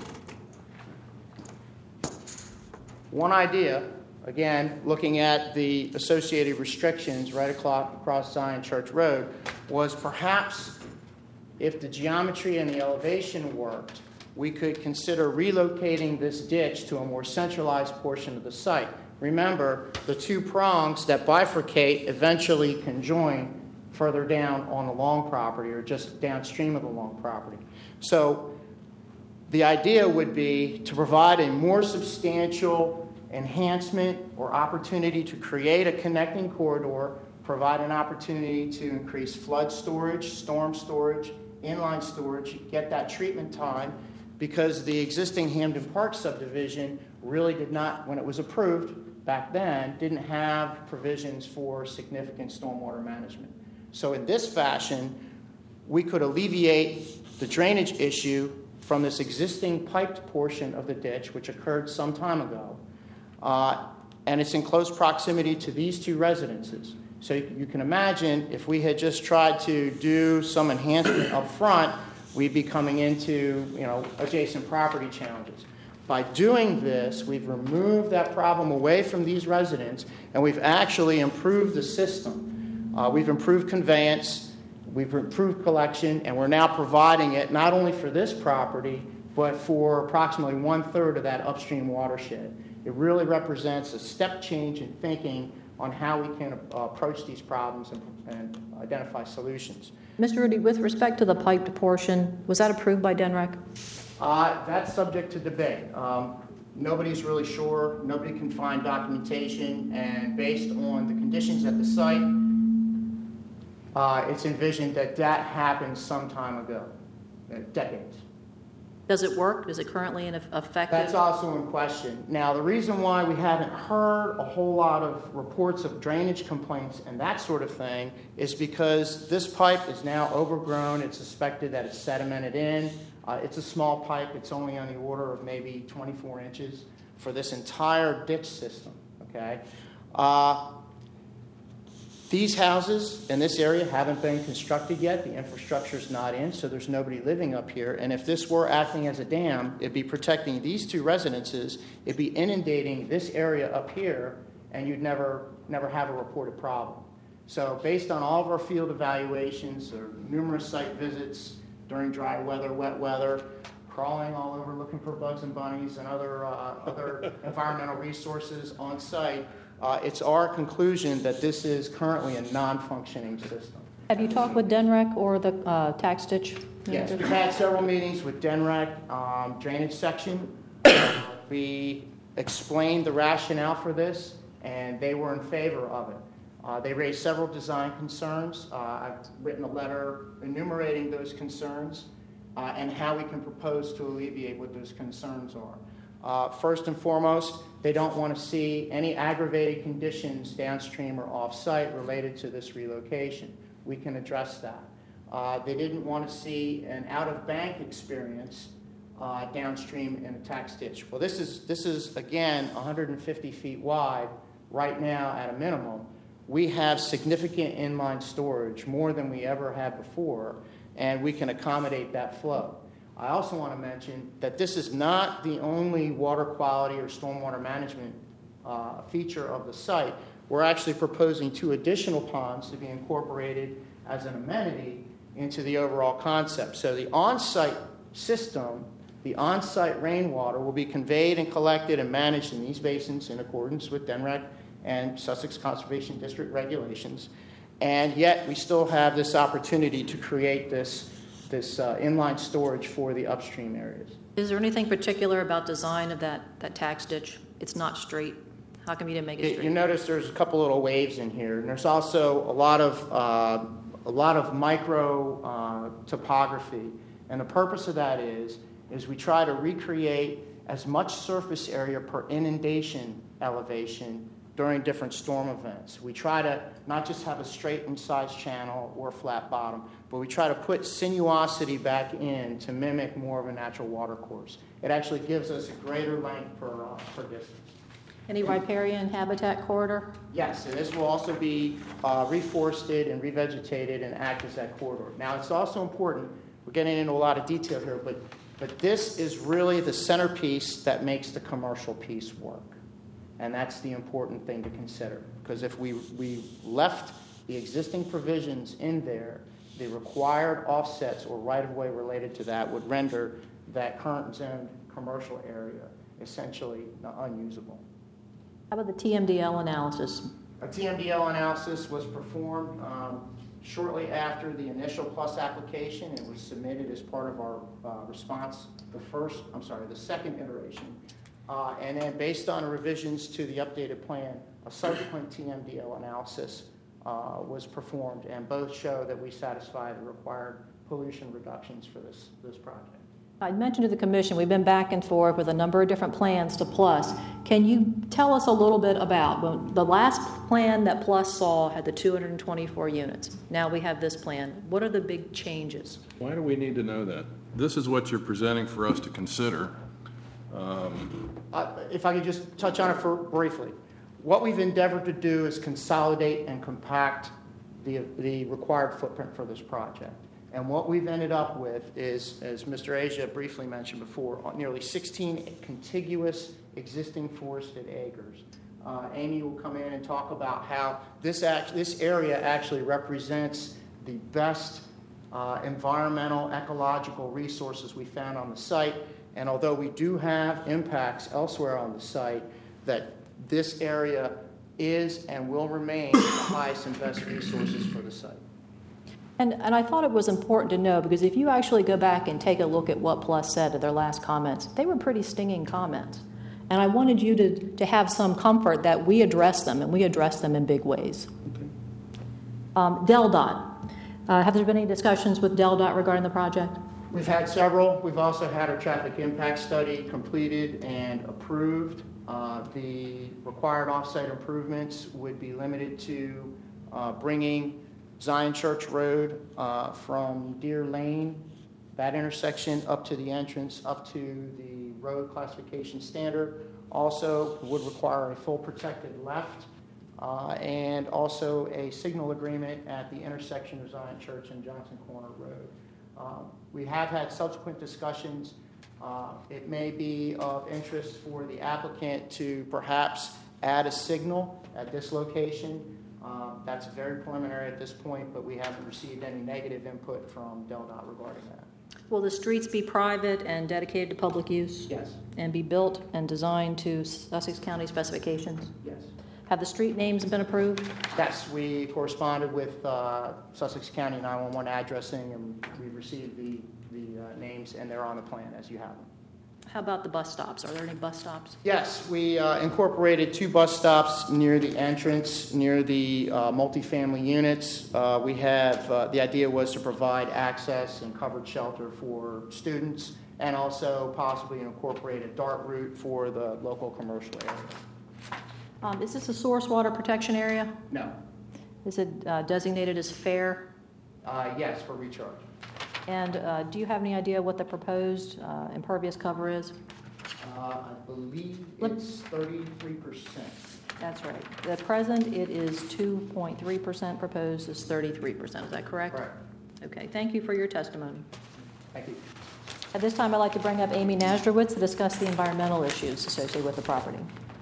one idea, again, looking at the associated restrictions right across Zion Church Road, was perhaps if the geometry and the elevation worked, we could consider relocating this ditch to a more centralized portion of the site. Remember, the two prongs that bifurcate eventually conjoin further down on the Long property or just downstream of the Long property. So the idea would be to provide a more substantial enhancement or opportunity to create a connecting corridor, provide an opportunity to increase flood storage, storm storage, inline storage, get that treatment time, because the existing Hamden Park subdivision really did not, when it was approved back then, didn't have provisions for significant stormwater management. So in this fashion, we could alleviate the drainage issue from this existing piped portion of the ditch, which occurred some time ago, uh, and it's in close proximity to these two residences. So you can imagine if we had just tried to do some enhancement up front, we'd be coming into, you know, adjacent property challenges. By doing this, we've removed that problem away from these residents, and we've actually improved the system. Uh, we've improved conveyance, we've improved collection, and we're now providing it not only for this property, but for approximately one-third of that upstream watershed. It really represents a step change in thinking on how we can uh, approach these problems and, and identify solutions. Mister Rudy, with respect to the piped portion, was that approved by D N R E C? Uh, that's subject to debate. Um, nobody's really sure. Nobody can find documentation, and based on the conditions at the site, uh, it's envisioned that that happened some time ago, uh, decades. Does it work? Is it currently in effective? That's also in question. Now, the reason why we haven't heard a whole lot of reports of drainage complaints and that sort of thing is because this pipe is now overgrown. It's suspected that it's sedimented in. Uh, it's a small pipe. It's only on the order of maybe twenty-four inches for this entire ditch system, okay? Uh, These houses in this area haven't been constructed yet. The infrastructure's not in, so there's nobody living up here. And if this were acting as a dam, it'd be protecting these two residences. It'd be inundating this area up here, and you'd never, never have a reported problem. So based on all of our field evaluations, or numerous site visits during dry weather, wet weather, crawling all over looking for bugs and bunnies and other, uh, other environmental resources on site, Uh, it's our conclusion that this is currently a non-functioning system. Have you talked with DENREC or the uh, tax ditch? Yes, we've had several meetings with DENREC, um, drainage section. We explained the rationale for this, and they were in favor of it. Uh, they raised several design concerns. Uh, I've written a letter enumerating those concerns uh, and how we can propose to alleviate what those concerns are. Uh, first and foremost, they don't want to see any aggravated conditions downstream or off-site related to this relocation. We can address that. Uh, they didn't want to see an out-of-bank experience uh, downstream in a tax ditch. Well, this is, this is, again, one hundred fifty feet wide right now at a minimum. We have significant inline storage, more than we ever had before, and we can accommodate that flow. I also want to mention that this is not the only water quality or stormwater management uh, feature of the site. We're actually proposing two additional ponds to be incorporated as an amenity into the overall concept. So the on-site system, the on-site rainwater, will be conveyed and collected and managed in these basins in accordance with DENREC and Sussex Conservation District regulations. And yet we still have this opportunity to create this this uh, inline storage for the upstream areas. Is there anything particular about design of that, that tax ditch? It's not straight. How come you didn't make it You straight? notice there's a couple little waves in here, and there's also a lot of uh, a lot of micro uh, topography. And the purpose of that is is we try to recreate as much surface area per inundation elevation during different storm events. We try to not just have a straight incised channel or flat bottom, but we try to put sinuosity back in to mimic more of a natural water course. It actually gives us a greater length per, uh, per distance. Any riparian habitat corridor? Yes, and this will also be uh, reforested and revegetated and act as that corridor. Now, it's also important, we're getting into a lot of detail here, but, but this is really the centerpiece that makes the commercial piece work. And that's the important thing to consider. Because if we, we left the existing provisions in there, the required offsets or right-of-way related to that would render that current zoned commercial area essentially unusable. How about the T M D L analysis? A T M D L analysis was performed um, shortly after the initial PLUS application. It was submitted as part of our uh, response, the first, I'm sorry, the second iteration. Uh, and then based on revisions to the updated plan, a subsequent T M D L analysis uh, was performed, and both show that we satisfy the required pollution reductions for this, this project. I mentioned to the commission, we've been back and forth with a number of different plans to PLUS. Can you tell us a little bit about, well, the last plan that PLUS saw had the two hundred twenty-four units. Now we have this plan. What are the big changes? Why do we need to know that? This is what you're presenting for us to consider. Um, Uh, if I could just touch on it for briefly. What we've endeavored to do is consolidate and compact the, the required footprint for this project. And what we've ended up with is, as Mister Asia briefly mentioned before, nearly sixteen contiguous existing forested acres. Uh, Amy will come in and talk about how this, act, this area actually represents the best uh, environmental, ecological resources we found on the site. And although we do have impacts elsewhere on the site, that this area is and will remain the highest and best resources for the site. And, and I thought it was important to know, because if you actually go back and take a look at what PLUS said at their last comments, they were pretty stinging comments. And I wanted you to, to have some comfort that we address them, and we address them in big ways. Okay. Um, DelDOT. Uh, have there been any discussions with DelDOT regarding the project? We've had several. We've also had our traffic impact study completed and approved. Uh, The required off-site improvements would be limited to uh, bringing Zion Church Road uh, from Deer Lane, that intersection, up to the entrance, up to the road classification standard. Also would require a full protected left uh, and also a signal agreement at the intersection of Zion Church and Johnson Corner Road. Um, We have had subsequent discussions. Uh, It may be of interest for the applicant to perhaps add a signal at this location. Uh, That's very preliminary at this point, but we haven't received any negative input from DelDOT regarding that. Will the streets be private and dedicated to public use? Yes, And be built and designed to Sussex County specifications? yes. Have the street names been approved? Yes, we corresponded with uh, Sussex County nine one one addressing, and we received the, the uh, names, and they're on the plan as you have them. How about the bus stops? Are there any bus stops? Yes, we uh, incorporated two bus stops near the entrance, near the uh, multifamily units. Uh, We have, uh, the idea was to provide access and covered shelter for students, and also possibly incorporate a DART route for the local commercial area. Um, Is this a source water protection area? No. Is it uh, designated as fair? Uh, Yes, for recharge. And uh, do you have any idea what the proposed uh, impervious cover is? Uh, I believe Let- it's thirty-three percent. That's right. At present, it is two point three percent, proposed is thirty-three percent. Is that correct? Correct. Okay, thank you for your testimony. Thank you. At this time, I'd like to bring up Amy Nasdrowitz to discuss the environmental issues associated with the property.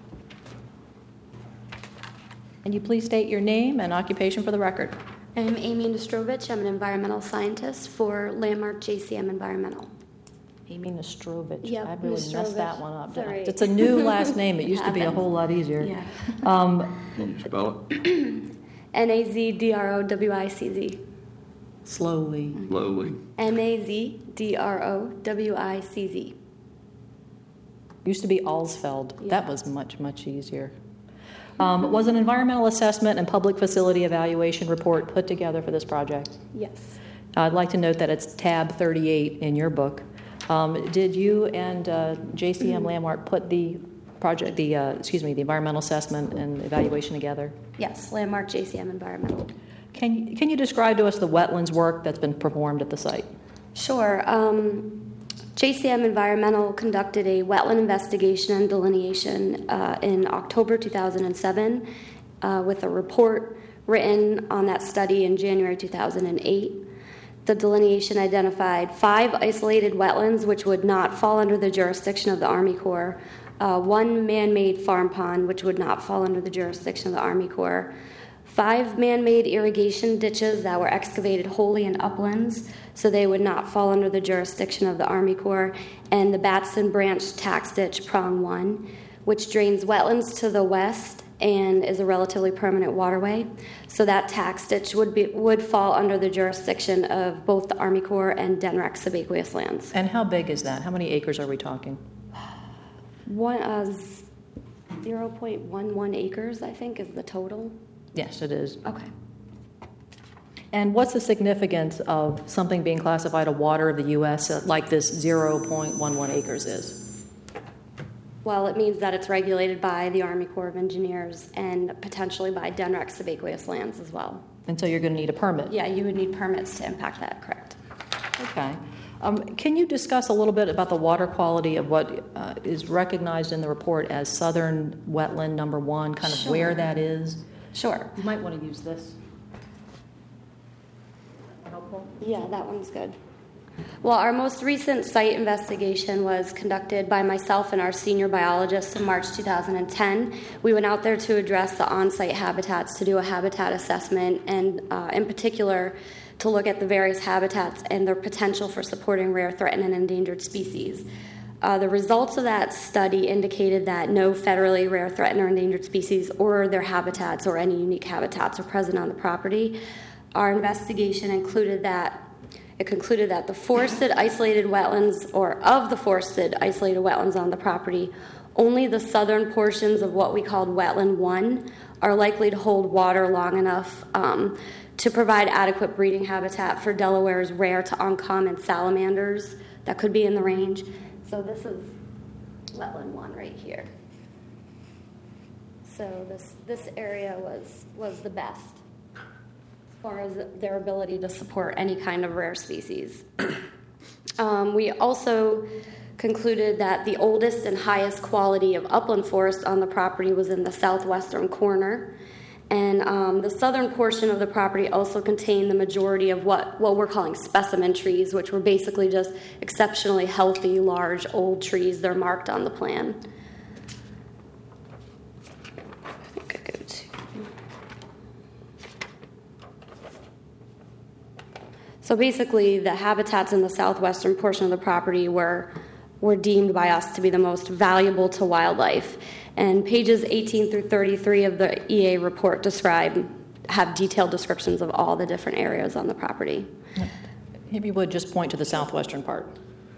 And you please state your name and occupation for the record. I'm Amy Nastrovich. I'm an environmental scientist for Landmark J C M Environmental. Amy Nastrovich. Yep, I really messed that Nastrovich. one up. It's didn't I? all right. It's a new last name. It used to be a Happens. whole lot easier. Yeah. Um, Can you spell it N A Z D R O W I C Z. slowly. slowly? N A Z D R O W I C Z. Used to be Alsfeld. That Yeah. was much, much easier. Um, was an environmental assessment and public facility evaluation report put together for this project? Yes. I'd like to note that it's tab thirty-eight in your book. Um, did you and uh, J C M Landmark put the project, the uh, excuse me, the environmental assessment and evaluation together? Yes, Landmark J C M Environmental. Can you, can you describe to us the wetlands work that's been performed at the site? Sure. Um, J C M Environmental conducted a wetland investigation and delineation uh, in October two thousand seven uh, with a report written on that study in January two thousand eight. The delineation identified five isolated wetlands which would not fall under the jurisdiction of the Army Corps, uh, one man-made farm pond which would not fall under the jurisdiction of the Army Corps, five man-made irrigation ditches that were excavated wholly in uplands, so they would not fall under the jurisdiction of the Army Corps, and the Batson Branch Tax Ditch Prong one, which drains wetlands to the west and is a relatively permanent waterway. So that tax ditch would be would fall under the jurisdiction of both the Army Corps and D N R E C subaqueous lands. And how big is that? How many acres are we talking? One uh, zero point one one acres, I think, is the total. Yes, it is. Okay. And what's the significance of something being classified a water of the U S like this zero point one one acres is? Well, it means that it's regulated by the Army Corps of Engineers and potentially by D N R E C subaqueous lands as well. And so you're going to need a permit? Yeah, you would need permits to impact that, correct? Okay. Um, can you discuss a little bit about the water quality of what uh, is recognized in the report as Southern Wetland Number One, kind of Sure. where that is? Sure. You might want to use this. Helpful? Yeah, that one's good. Well, our most recent site investigation was conducted by myself and our senior biologist in March two thousand ten. We went out there to address the on-site habitats, to do a habitat assessment, and uh, in particular, to look at the various habitats and their potential for supporting rare, threatened, and endangered species. Uh, the results of that study indicated that no federally rare, threatened, or endangered species or their habitats or any unique habitats are present on the property. Our investigation included that it concluded that the forested isolated wetlands, or of the forested isolated wetlands on the property, only the southern portions of what we called Wetland one are likely to hold water long enough um, to provide adequate breeding habitat for Delaware's rare to uncommon salamanders that could be in the range. So this is wetland one right here. So this, this area was, was the best as far as their ability to support any kind of rare species. Um, we also concluded that the oldest and highest quality of upland forest on the property was in the southwestern corner. And um, the southern portion of the property also contained the majority of what, what we're calling specimen trees, which were basically just exceptionally healthy, large, old trees. They're marked on the plan. I think I go to... So basically, the habitats in the southwestern portion of the property were, were deemed by us to be the most valuable to wildlife. And pages eighteen through thirty-three of the E A report describe, have detailed descriptions of all the different areas on the property. Maybe you would just point to the southwestern part.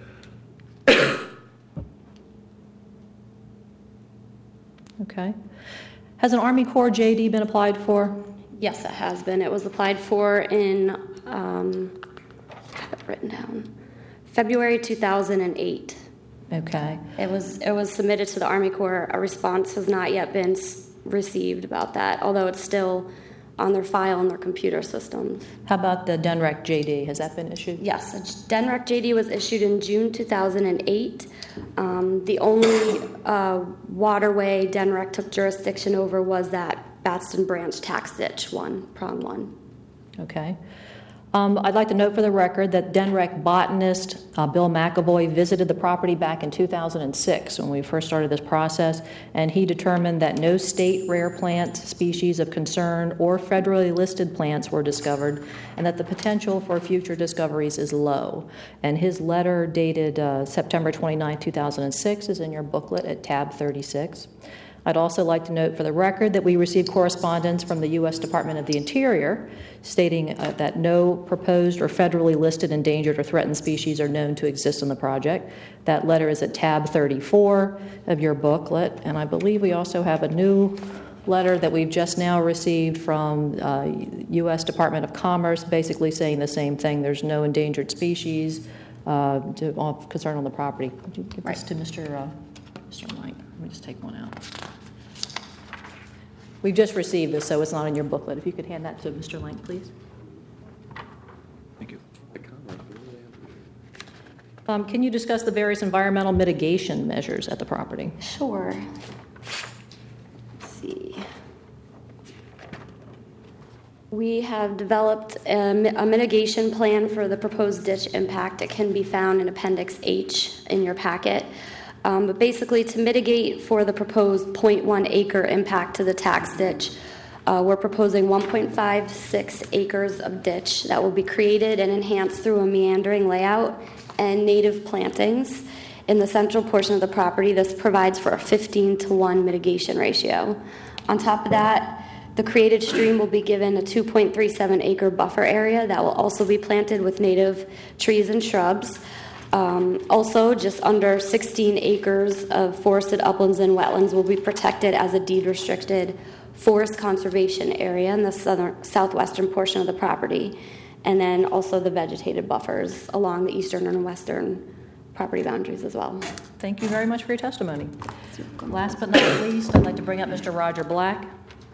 Okay. Has an Army Corps J D been applied for? Yes, it has been. It was applied for in, um, I have it written down, February two thousand eight. Okay. It was it was submitted to the Army Corps. A response has not yet been s- received about that, although it's still on their file in their computer systems. How about the DENREC J D? Has that been issued? Yes, a DENREC J D was issued in June two thousand eight. Um, the only uh, waterway DENREC took jurisdiction over was that Batson Branch tax ditch one, prong one. Okay. Um, I'd like to note for the record that DENREC botanist uh, Bill McAvoy visited the property back in two thousand six when we first started this process, and he determined that no state rare plant species of concern or federally listed plants were discovered, and that the potential for future discoveries is low. And his letter dated uh, September twenty-ninth, two thousand six is in your booklet at tab thirty-six. I'd also like to note for the record that we received correspondence from the U S Department of the Interior stating uh, that no proposed or federally listed endangered or threatened species are known to exist on the project. That letter is at tab thirty-four of your booklet, and I believe we also have a new letter that we've just now received from uh, U S Department of Commerce basically saying the same thing. There's no endangered species uh, to, of concern on the property. Would you give Right. this to Mister Uh, Mister Mike? Let me just take one out. We've just received this, so it's not in your booklet. If you could hand that to Mister Lang, please. Thank you. Um, can you discuss the various environmental mitigation measures at the property? Sure. Let's see. We have developed a, mi- a mitigation plan for the proposed ditch impact. It can be found in Appendix H in your packet. Um, but basically, to mitigate for the proposed zero point one acre impact to the tax ditch, uh, we're proposing one point five six acres of ditch that will be created and enhanced through a meandering layout and native plantings. In the central portion of the property, this provides for a fifteen to one mitigation ratio. On top of that, the created stream will be given a two point three seven acre buffer area that will also be planted with native trees and shrubs. Um, also, just under sixteen acres of forested uplands and wetlands will be protected as a deed-restricted forest conservation area in the southern, southwestern portion of the property, and then also the vegetated buffers along the eastern and western property boundaries as well. Thank you very much for your testimony. Last but not least, I'd like to bring up Mister Roger Black.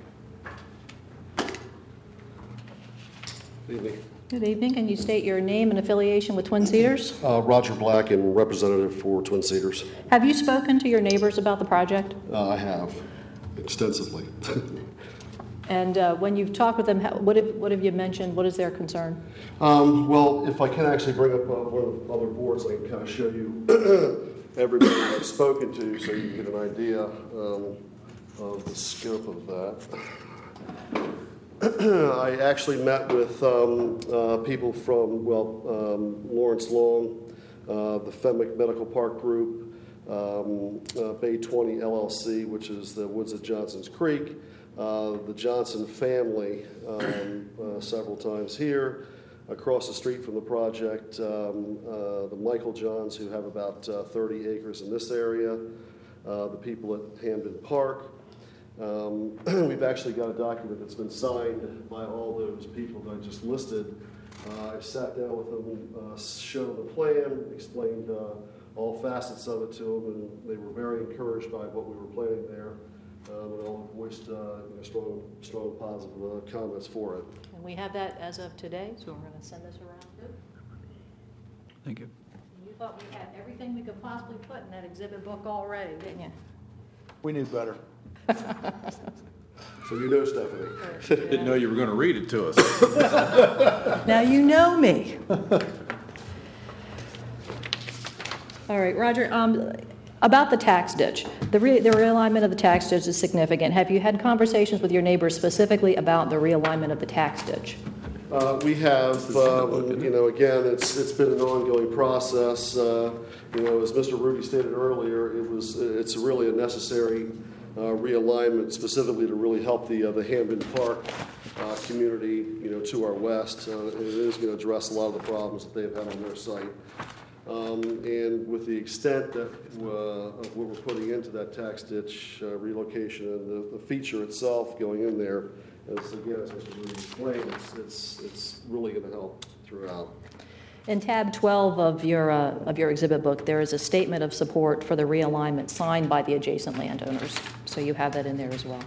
Good evening. Good evening. Can you state your name and affiliation with Twin Cedars? Uh, Roger Black and representative for Twin Cedars. Have you spoken to your neighbors about the project? Uh, I have extensively. And uh, when you've talked with them, how, what, have, what have you mentioned? What is their concern? um, well, if I can actually bring up uh, one of the other boards, I can kind of show you everybody I've spoken to so you can get an idea um, of the scope of that. I actually met with um, uh, people from, well, um, Lawrence Long, uh, the Fenwick Medical Park Group, um, uh, Bay twenty L L C, which is the Woods at Johnson's Creek, uh, the Johnson family um, uh, several times here. Across the street from the project, um, uh, the Michael Johns, who have about uh, thirty acres in this area, uh, the people at Hamden Park. Um, we've actually got a document that's been signed by all those people that I just listed. Uh, I sat down with them, uh, showed them the plan, explained uh, all facets of it to them, and they were very encouraged by what we were planning there. Um, and all voiced uh, you know, strong, strong positive uh, comments for it. And we have that as of today, so we're going to send this around too. Thank you. You thought we had everything we could possibly put in that exhibit book already, didn't you? We knew better. So you know, Stephanie. Didn't know you were going to read it to us. Now you know me. All right, Roger, um, about the tax ditch. The, re- the realignment of the tax ditch is significant. Have you had conversations with your neighbors specifically about the realignment of the tax ditch? Uh, we have, um, you know, again, it's it's been an ongoing process. Uh, you know, as Mister Rudy stated earlier, it was it's really a necessary uh, realignment, specifically to really help the uh, the Hampden Park uh, community, you know, to our west. Uh, it is going to address a lot of the problems that they've had on their site. Um, and with the extent that, uh, of what we're putting into that tax ditch uh, relocation and the, the feature itself going in there, as again, as Mister Rudy explained, it's, it's, it's really going to help throughout. In tab twelve of your, uh, of your exhibit book, there is a statement of support for the realignment signed by the adjacent landowners. So you have that in there as well.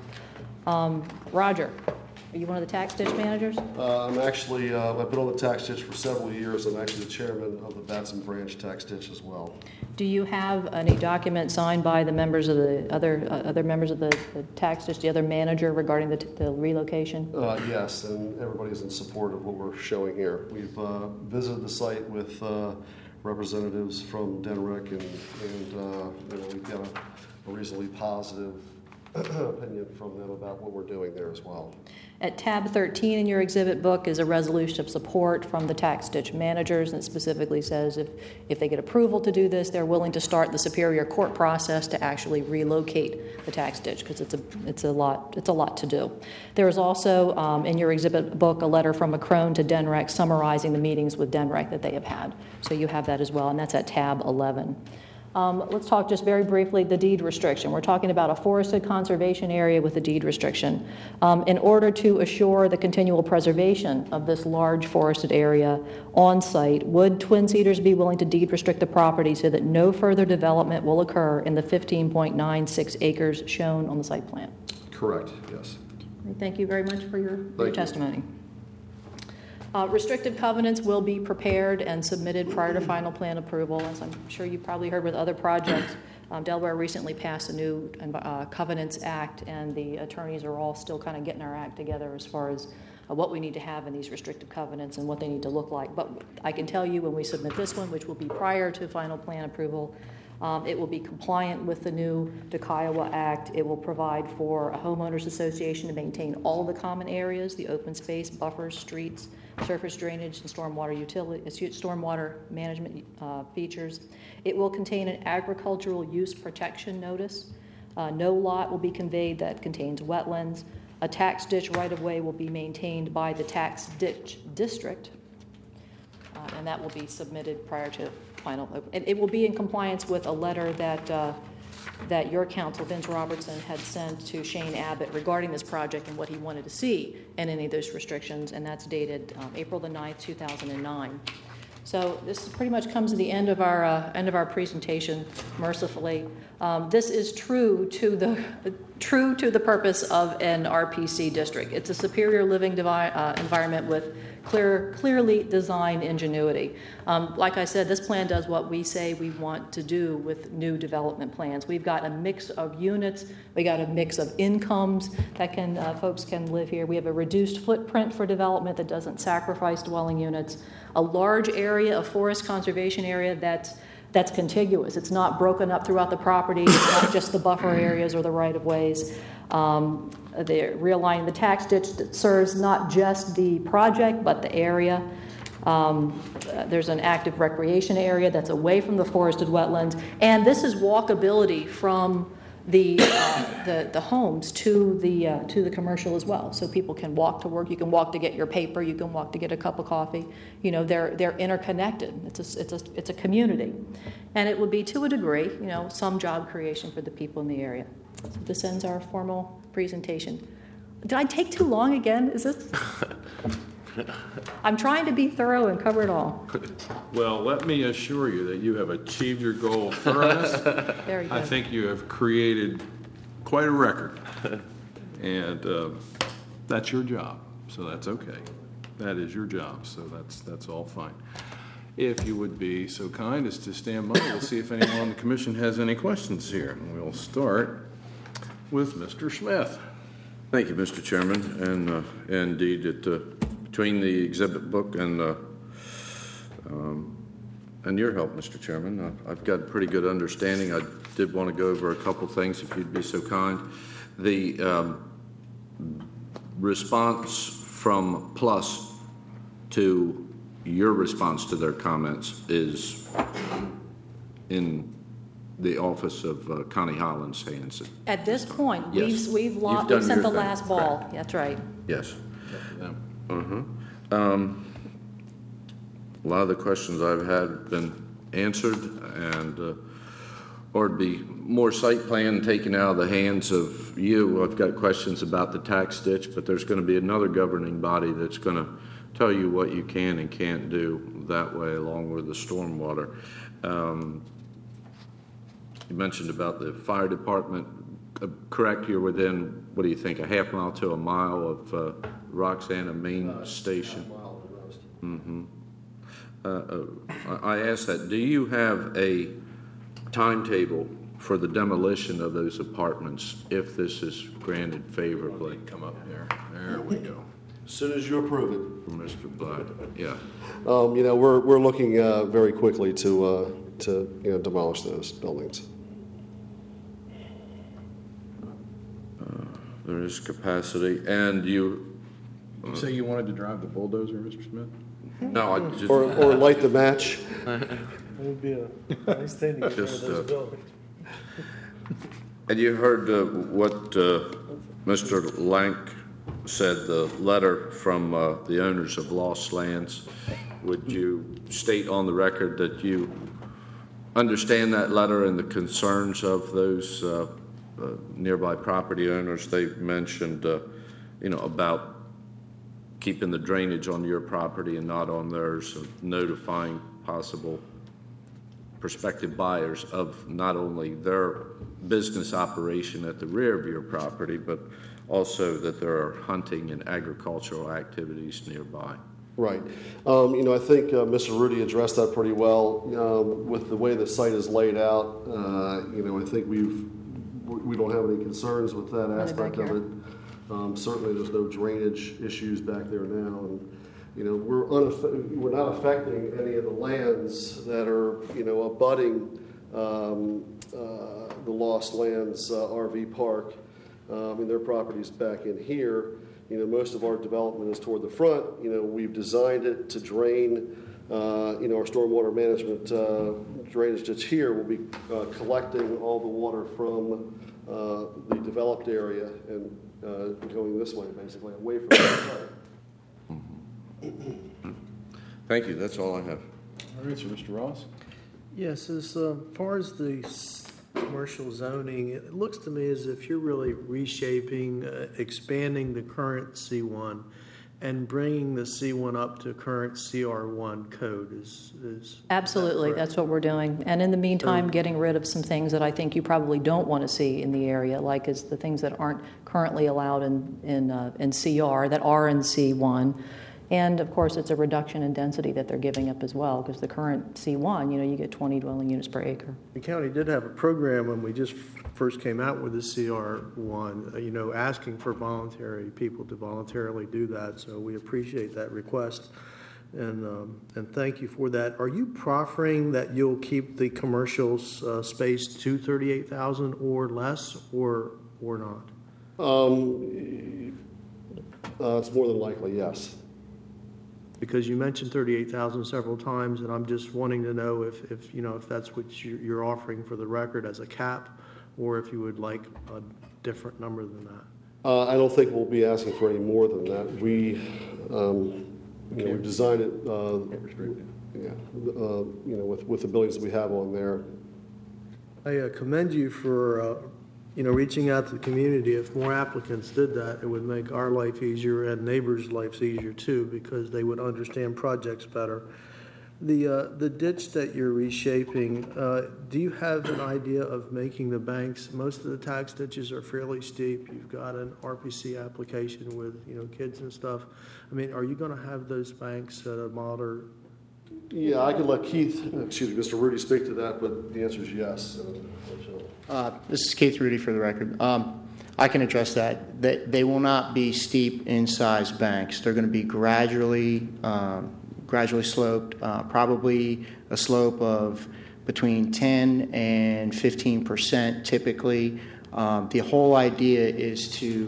Um, Roger, are you one of the tax ditch managers? Uh, I'm actually, uh, I've been on the tax ditch for several years. I'm actually the chairman of the Batson Branch tax ditch as well. Do you have any document signed by the members of the other uh, other members of the, the tax ditch, the other manager regarding the, t- the relocation? Uh, yes, and everybody's in support of what we're showing here. We've uh, visited the site with uh, representatives from D N R E C, and, and uh, you know, we've got a, a reasonably positive opinion from them about what we're doing there as well. At tab thirteen in your exhibit book is a resolution of support from the tax ditch managers, and it specifically says if, if they get approval to do this, they're willing to start the Superior Court process to actually relocate the tax ditch, because it's a it's a lot it's a lot to do. There is also um, in your exhibit book a letter from Macron to D N R E C summarizing the meetings with D N R E C that they have had. So you have that as well, and that's at tab eleven. Um, let's talk just very briefly the deed restriction. We're talking about a forested conservation area with a deed restriction. Um, in order to assure the continual preservation of this large forested area on site, would Twin Cedars be willing to deed restrict the property so that no further development will occur in the fifteen point nine six acres shown on the site plan? Correct, yes. Thank you very much for your, your Thank you. testimony. Uh, restrictive covenants will be prepared and submitted prior to final plan approval. As I'm sure you've probably heard with other projects, um, Delaware recently passed a new uh, Covenants Act, and the attorneys are all still kind of getting our act together as far as uh, what we need to have in these restrictive covenants and what they need to look like. But I can tell you when we submit this one, which will be prior to final plan approval, Um, it will be compliant with the new Kiowa Act. It will provide for a homeowners association to maintain all the common areas, the open space, buffers, streets, surface drainage, and stormwater utility, stormwater management uh, features. It will contain an agricultural use protection notice. Uh, no lot will be conveyed that contains wetlands. A tax ditch right-of-way will be maintained by the tax ditch district, uh, and that will be submitted prior to final. It, it will be in compliance with a letter that uh, that your counsel, Vince Robertson, had sent to Shane Abbott regarding this project and what he wanted to see in any of those restrictions, and that's dated um, April the ninth, two thousand nine. So this pretty much comes to the end of our uh, end of our presentation, mercifully. Um, this is true to the true to the purpose of an R P C district. It's a superior living devi- uh, environment with clear, clearly designed ingenuity. Um, like I said, this plan does what we say we want to do with new development plans. We've got a mix of units. We got a mix of incomes that can uh, folks can live here. We have a reduced footprint for development that doesn't sacrifice dwelling units. A large area of forest conservation area that's that's contiguous. It's not broken up throughout the property. It's not just the buffer areas or the right-of-ways. Um, they're realigning the tax ditch that serves not just the project, but the area. Um, uh, there's an active recreation area that's away from the forested wetlands. And this is walkability from the uh, the, the homes to the uh, to the commercial as well. So people can walk to work. You can walk to get your paper. You can walk to get a cup of coffee. You know, they're they're interconnected. It's a it's a it's a community, and it would be to a degree, you know, some job creation for the people in the area. So this ends our formal presentation. Did I take too long again? Is this? I'm trying to be thorough and cover it all. Well, let me assure you that you have achieved your goal of thoroughness. Very good. I think you have created quite a record. And uh, that's your job, so that's okay. That is your job, so that's, that's all fine. If you would be so kind as to stand by, we'll see if anyone on the commission has any questions here. And we'll start with Mister Smith. Thank you, Mister Chairman. And uh, indeed, it, uh, between the exhibit book and uh, um, and your help, Mister Chairman, uh, I've got a pretty good understanding. I did want to go over a couple things, if you'd be so kind. The um, response from Plus to your response to their comments is in the office of uh, Connie Holland's hands. At this point, Yes. we've, we've, lo- You've done we've sent your the thing. last ball. Correct. That's right. Yes. Uh-huh. Um, a lot of the questions I've had have been answered, and uh, or it'd be more site plan taken out of the hands of you. I've got questions about the tax ditch, but there's going to be another governing body that's going to tell you what you can and can't do that way, along with the stormwater. Um, you mentioned about the fire department. Uh, correct, you're within, what do you think, a half mile to a mile of uh, Roxana main Uh, station? half mile at most. Mm-hmm. Uh, uh, I I asked that, do you have a timetable for the demolition of those apartments if this is granted favorably? Come up there. There we go. As soon as you approve it. For Mister Blythe, yeah. Um, you know, we're, we're looking uh, very quickly to, uh, to, you know, demolish those buildings. There is capacity, and you, You say you wanted to drive the bulldozer, Mister Smith? no, I just, Or, or light the match. It would be a nice thing to get rid of Just, uh, those buildings. and you heard uh, what uh, Mister Lank said, the letter from uh, the owners of Lost Lands. Would you state on the record that you understand that letter and the concerns of those uh, uh, nearby property owners? They've mentioned, uh, you know, about keeping the drainage on your property and not on theirs, of notifying possible prospective buyers of not only their business operation at the rear of your property, but also that there are hunting and agricultural activities nearby. Right. Um, you know, I think uh, Mister Rudy addressed that pretty well. Um, with the way the site is laid out, uh, you know, I think we've, we don't have any concerns with that the aspect of backyard. it. Um, certainly there's no drainage issues back there now. And, you know, we're, unaff- we're not affecting any of the lands that are, you know, abutting um, uh, the Lost Lands uh, R V park. Um, and their property's back in here. You know, most of our development is toward the front. You know, we've designed it to drain, uh, you know, our stormwater management uh, drainage ditch here will be uh, collecting all the water from uh, the developed area and uh, going this way, basically, away from the site. Thank you, that's all I have. All right, so Mister Ross? Yes, as uh, far as the s- commercial zoning, it looks to me as if you're really reshaping, uh, expanding the current C one and bringing the C one up to current C R one code is, is. Absolutely, correct? that's what we're doing. And in the meantime, getting rid of some things that I think you probably don't want to see in the area, like is the things that aren't currently allowed in, in, uh, in C R, that are in C one. And of course, it's a reduction in density that they're giving up as well, because the current C one, you know, you get twenty dwelling units per acre. The county did have a program when we just first came out with the C R one, uh, you know, asking for voluntary people to voluntarily do that. So we appreciate that request, and um, and thank you for that. Are you proffering that you'll keep the commercial uh, space to thirty-eight thousand or less, or or not? Um, uh, it's more than likely, yes. Because you mentioned thirty-eight thousand several times, and I'm just wanting to know if, if you know if that's what you- you're offering for the record as a cap, or if you would like a different number than that. Uh, I don't think we'll be asking for any more than that. We, um, you know, we've designed it, uh, yeah, uh, you know, with, with the buildings that we have on there. I uh, commend you for uh, you know, reaching out to the community, if more applicants did that, it would make our life easier and neighbors' lives easier too, because they would understand projects better. The, uh, the ditch that you're reshaping, uh, do you have an idea of making the banks, most of the tax ditches are fairly steep. You've got an R P C application with, you know, kids and stuff. I mean, are you going to have those banks at a moderate? Yeah, I could let Keith, excuse me, Mister Rudy speak to that, but the answer is yes. Uh, This is Keith Rudy for the record. Um, I can address that. They, they will not be steep in size banks. They're going to be gradually um, gradually sloped, uh, probably a slope of between ten and fifteen percent typically. Um, the whole idea is to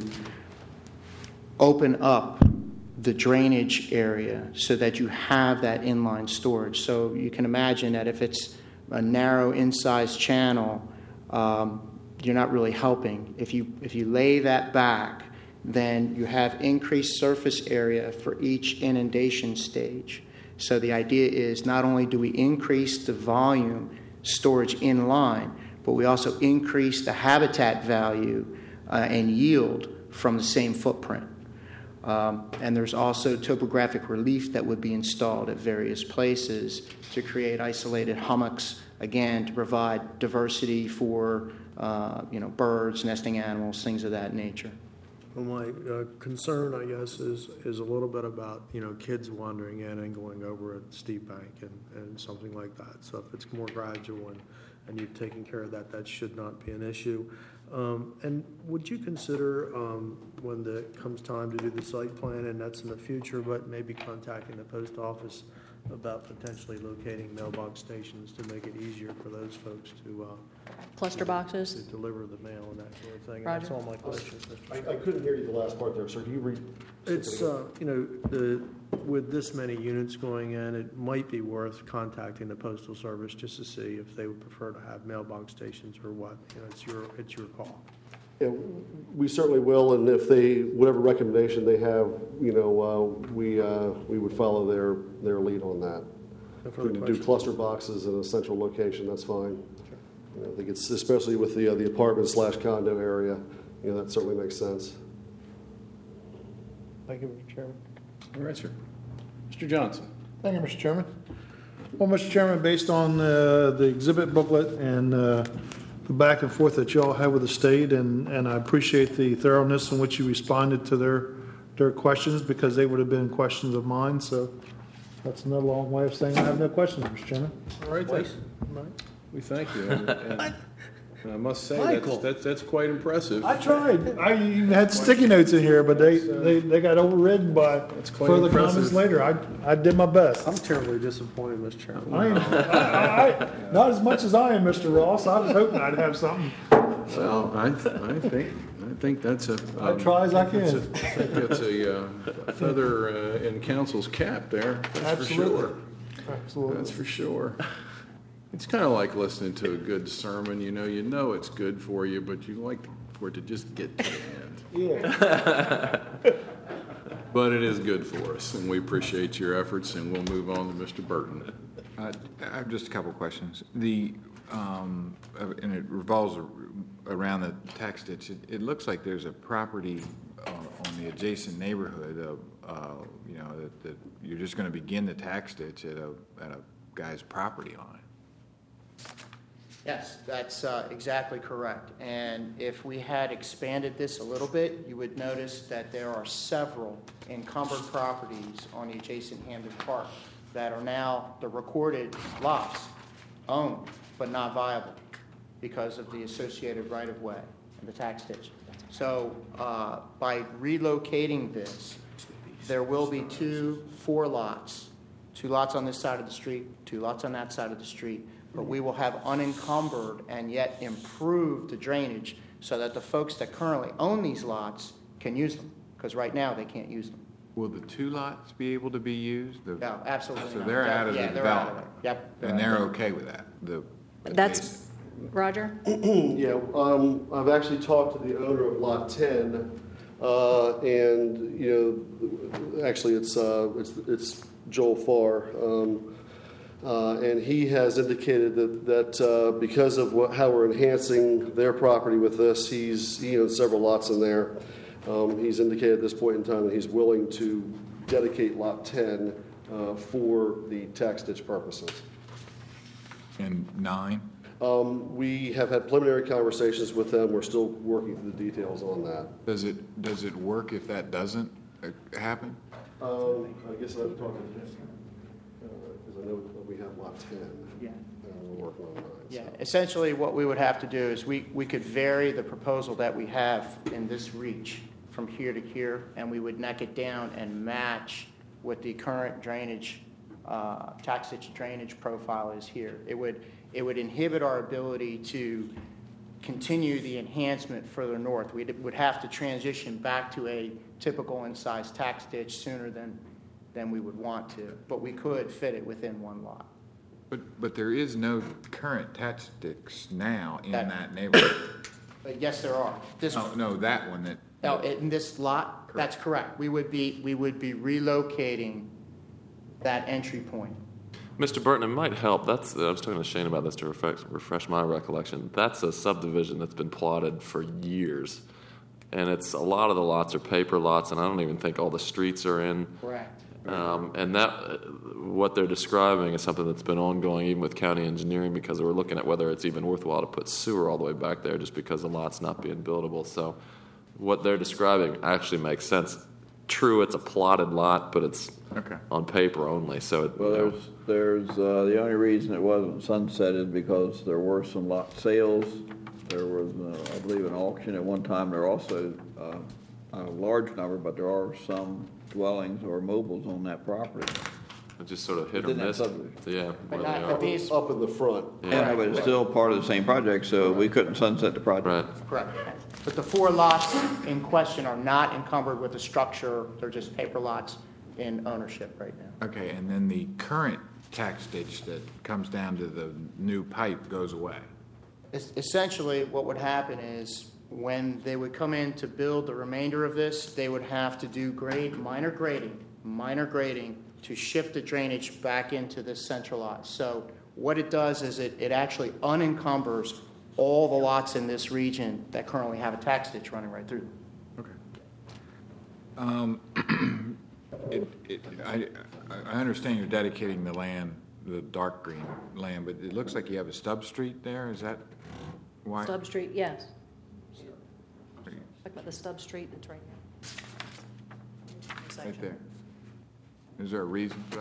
open up the drainage area so that you have that inline storage. So you can imagine that if it's a narrow incised channel, um, you're not really helping. If you if you lay that back, then you have increased surface area for each inundation stage. So the idea is not only do we increase the volume storage in line, but we also increase the habitat value uh, and yield from the same footprint. Um, and there's also topographic relief that would be installed at various places to create isolated hummocks, again, to provide diversity for uh, you know, birds, nesting animals, things of that nature. Well, my uh, concern, I guess, is is a little bit about, you know, kids wandering in and going over a steep bank and, and something like that. So if it's more gradual and, and you've taken care of that, that should not be an issue. Um, and would you consider, um, when it comes time to do the site plan, and that's in the future, but maybe contacting the post office about potentially locating mailbox stations to make it easier for those folks to uh, Cluster boxes? to deliver the mail and that sort of thing? And Roger. that's all my questions, Mister I, I Chairman. couldn't hear you the last part there, sir. Can you read? It's, uh, you know, the, with this many units going in, it might be worth contacting the Postal Service just to see if they would prefer to have mailbox stations or what. You know, it's your, it's your call. Yeah, we certainly will, and if they, whatever recommendation they have, you know, uh, we, uh, we would follow their, their lead on that. No If further we can do questions? cluster boxes in a central location, that's fine. You know, I think it's, especially with the, uh, the apartment slash condo area, you know, that certainly makes sense. Thank you, Mister Chairman. All right, sir. Mister Johnson. Thank you, Mister Chairman. Well, Mister Chairman, based on uh, the exhibit booklet and uh, the back and forth that you all had with the state, and, and I appreciate the thoroughness in which you responded to their, their questions, because they would have been questions of mine, so that's another long way of saying I have no questions, Mister Chairman. All right, then. We thank you. And, and and I must say, that's, that's, that's quite impressive. I tried. I even had sticky notes in here, but they, they, they got overridden by That's quite further impressive. comments later. I, I did my best. I'm terribly disappointed, Mister Chairman. I am, I, I, I, not as much as I am, Mister Ross. I was hoping I'd have something. Well, I, I think, I think that's a. I um, try as I that's a- can. I think that's a uh, feather uh, in council's cap there, that's for sure. Absolutely. Absolutely. That's for sure. It's kind of like listening to a good sermon, you know, you know it's good for you, but you like for it to just get to the end. Yeah. But it is good for us, and we appreciate your efforts, and we'll move on to Mister Burton. Uh, I have just a couple of questions. The, um, uh, and it revolves around the tax ditch. It, it looks like there's a property uh, on the adjacent neighborhood of, uh, you know, that, that you're just going to begin the tax ditch at a, at a guy's property line. Yes, that's uh, exactly correct. And if we had expanded this a little bit, you would notice that there are several encumbered properties on the adjacent Hamden Park that are now the recorded lots owned but not viable because of the associated right-of-way and the tax ditch. So uh, by relocating this, there will be two, four lots, two lots on this side of the street, two lots on that side of the street, but we will have unencumbered and yet improved the drainage so that the folks that currently own these lots can use them, because right now they can't use them. Will the two lots be able to be used? The- No, absolutely So not. they're out of the Yeah, they're out of development? it. Yep. And they're okay with that? The That's, Roger? Yeah, um, I've actually talked to the owner of Lot ten, uh, and, you know, actually, it's, uh, it's, it's Joel Farr. Um, Uh, and he has indicated that, that uh, because of what, how we're enhancing their property with this, he's, he owns several lots in there. Um, he's indicated at this point in time that he's willing to dedicate Lot ten uh, for the tax ditch purposes. And nine? Um, we have had preliminary conversations with them. We're still working through the details on that. Does it, does it work if that doesn't uh, happen? Um, I guess I've talked to Jessica, because I know that we have Lot ten. Yeah. And we're working on nine. Yeah, so. essentially what we would have to do is we, we could vary the proposal that we have in this reach from here to here, and we would neck it down and match what the current drainage, uh, tax ditch drainage profile is here. It would, it would inhibit our ability to continue the enhancement further north. We would have to transition back to a typical incised tax ditch sooner than, than we would want to, but we could fit it within one lot. But, but there is no current tax ditch now in That- that neighborhood. But yes, there are. This, Oh, no, that one that. no, in this lot, that's correct. We would be, we would be relocating that entry point. Mister Burton, it might help. That's I was talking to Shane about this to refresh, refresh my recollection. That's a subdivision that's been plotted for years, and it's a lot of the lots are paper lots, and I don't even think all the streets are in. Correct. Um, and that uh, what they're describing is something that's been ongoing even with county engineering, because we're looking at whether it's even worthwhile to put sewer all the way back there just because the lot's not being buildable. So what they're describing actually makes sense. True, it's a plotted lot, but it's Okay. on paper only. So it, Well, you know, there's, there's, uh, the only reason it wasn't sunsetted because there were some lot sales. There was, uh, I believe, an auction at one time. There are also, uh, not a large number, but there are some dwellings or mobiles on that property. it's just sort of hit or Within that miss. subdivision. Yeah, But where not- they but are. these- Up in the front. Yeah, but it's still part of the same project, so we couldn't sunset the project. Right. Correct. But the four lots in question are not encumbered with a structure. They're just paper lots in ownership right now. Okay, and then the current tax ditch that comes down to the new pipe goes away. Es- Essentially, what would happen is when they would come in to build the remainder of this, they would have to do grade, minor grading, minor grading to shift the drainage back into this centralized. So what it does is it, it actually unencumbers all the lots in this region that currently have a tax ditch running right through them. Okay. Um, it, it, I, I understand you're dedicating the land, the dark green land, but it looks like you have a stub street there. Is that why? Stub Street, yes. Talk about the Stub Street that's right there. Right there. Is there a reason for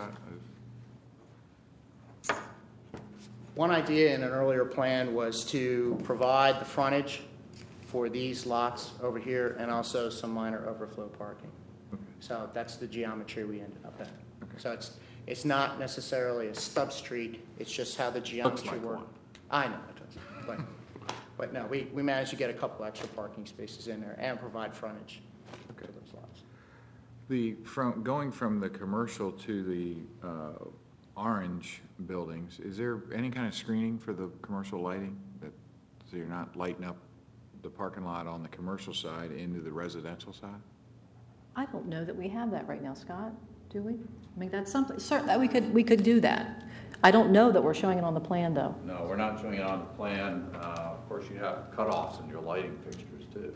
that? One idea in an earlier plan was to provide the frontage for these lots over here and also some minor overflow parking. So that's the geometry we ended up at. So it's, it's not necessarily a stub street, it's just how the geometry like works. one. I know it does, but, but no, we, we managed to get a couple extra parking spaces in there and provide frontage for those lots. The, from, going from the commercial to the uh, orange buildings, is there any kind of screening for the commercial lighting? That, so you're not lighting up the parking lot on the commercial side into the residential side? I don't know that we have that right now, Scott, do we? I mean, that's something, certainly, we could, we could do that. I don't know that we're showing it on the plan, though. No, we're not showing it on the plan. Uh, Of course, you have cutoffs in your lighting fixtures too.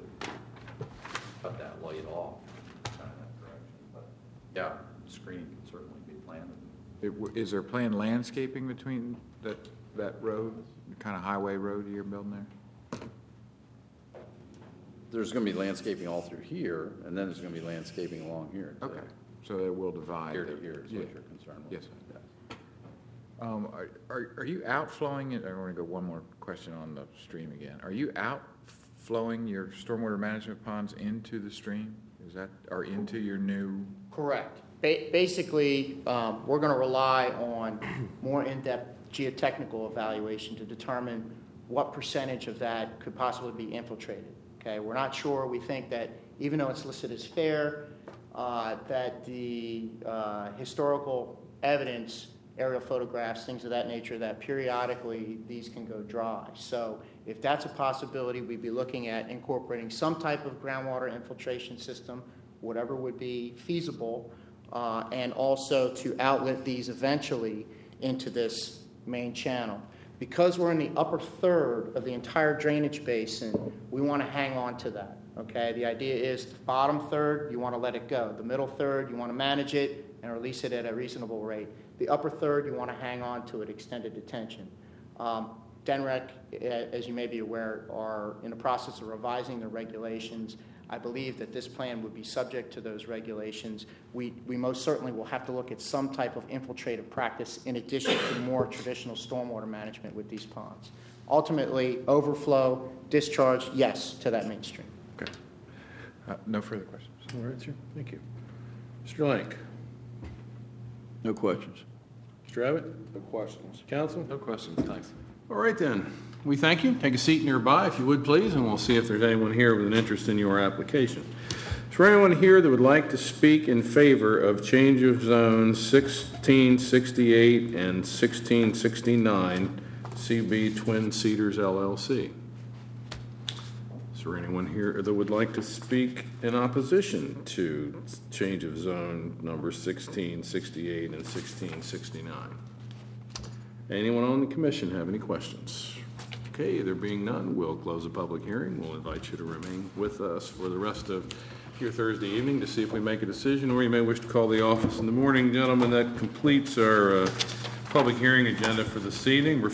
Cut that light off, kind of that direction. But yeah, screening can certainly be planned. It- Is there planned landscaping between that, that road, kind of highway road you're building there? There's going to be landscaping all through here, and then there's going to be landscaping along here. too. Okay, so it will divide. Here to the- here is yeah. what you're concerned with. Yes. Um, are, are, are you outflowing it? I want to go one more question on the stream again. Are you outflowing your stormwater management ponds into the stream? Is that, or into your new? Correct. Ba- Basically, um, we're going to rely on more in-depth geotechnical evaluation to determine what percentage of that could possibly be infiltrated. Okay, we're not sure. We think that even though it's listed as fair, uh, that the uh, historical evidence, aerial photographs, things of that nature, that periodically these can go dry. So if that's a possibility, we'd be looking at incorporating some type of groundwater infiltration system, whatever would be feasible, uh, and also to outlet these eventually into this main channel. Because we're in the upper third of the entire drainage basin, we want to hang on to that, okay? The idea is the bottom third, you want to let it go. The middle third, you want to manage it and release it at a reasonable rate. The upper third, you want to hang on to it, extended detention. Um, D N R E C, as you may be aware, are in the process of revising their regulations. I believe that this plan would be subject to those regulations. We, we most certainly will have to look at some type of infiltrative practice in addition to more traditional stormwater management with these ponds. Ultimately, overflow, discharge, yes, to that mainstream. Okay. Uh, No further questions. All right, sir. Thank you. Mister Lank? No questions. Mister Abbott? No questions. Council? No questions, thanks. All right, then. We thank you. Take a seat nearby, if you would, please, and we'll see if there's anyone here with an interest in your application. Is there anyone here that would like to speak in favor of change of zones sixteen sixty-eight and sixteen sixty-nine, C B Twin Cedars L L C? Is there anyone here that would like to speak in opposition to change of zone number sixteen sixty-eight and sixteen sixty-nine? Anyone on the commission have any questions? Okay, there being none, we'll close the public hearing. We'll invite you to remain with us for the rest of your Thursday evening to see if we make a decision, or you may wish to call the office in the morning. Gentlemen, that completes our uh, public hearing agenda for this evening.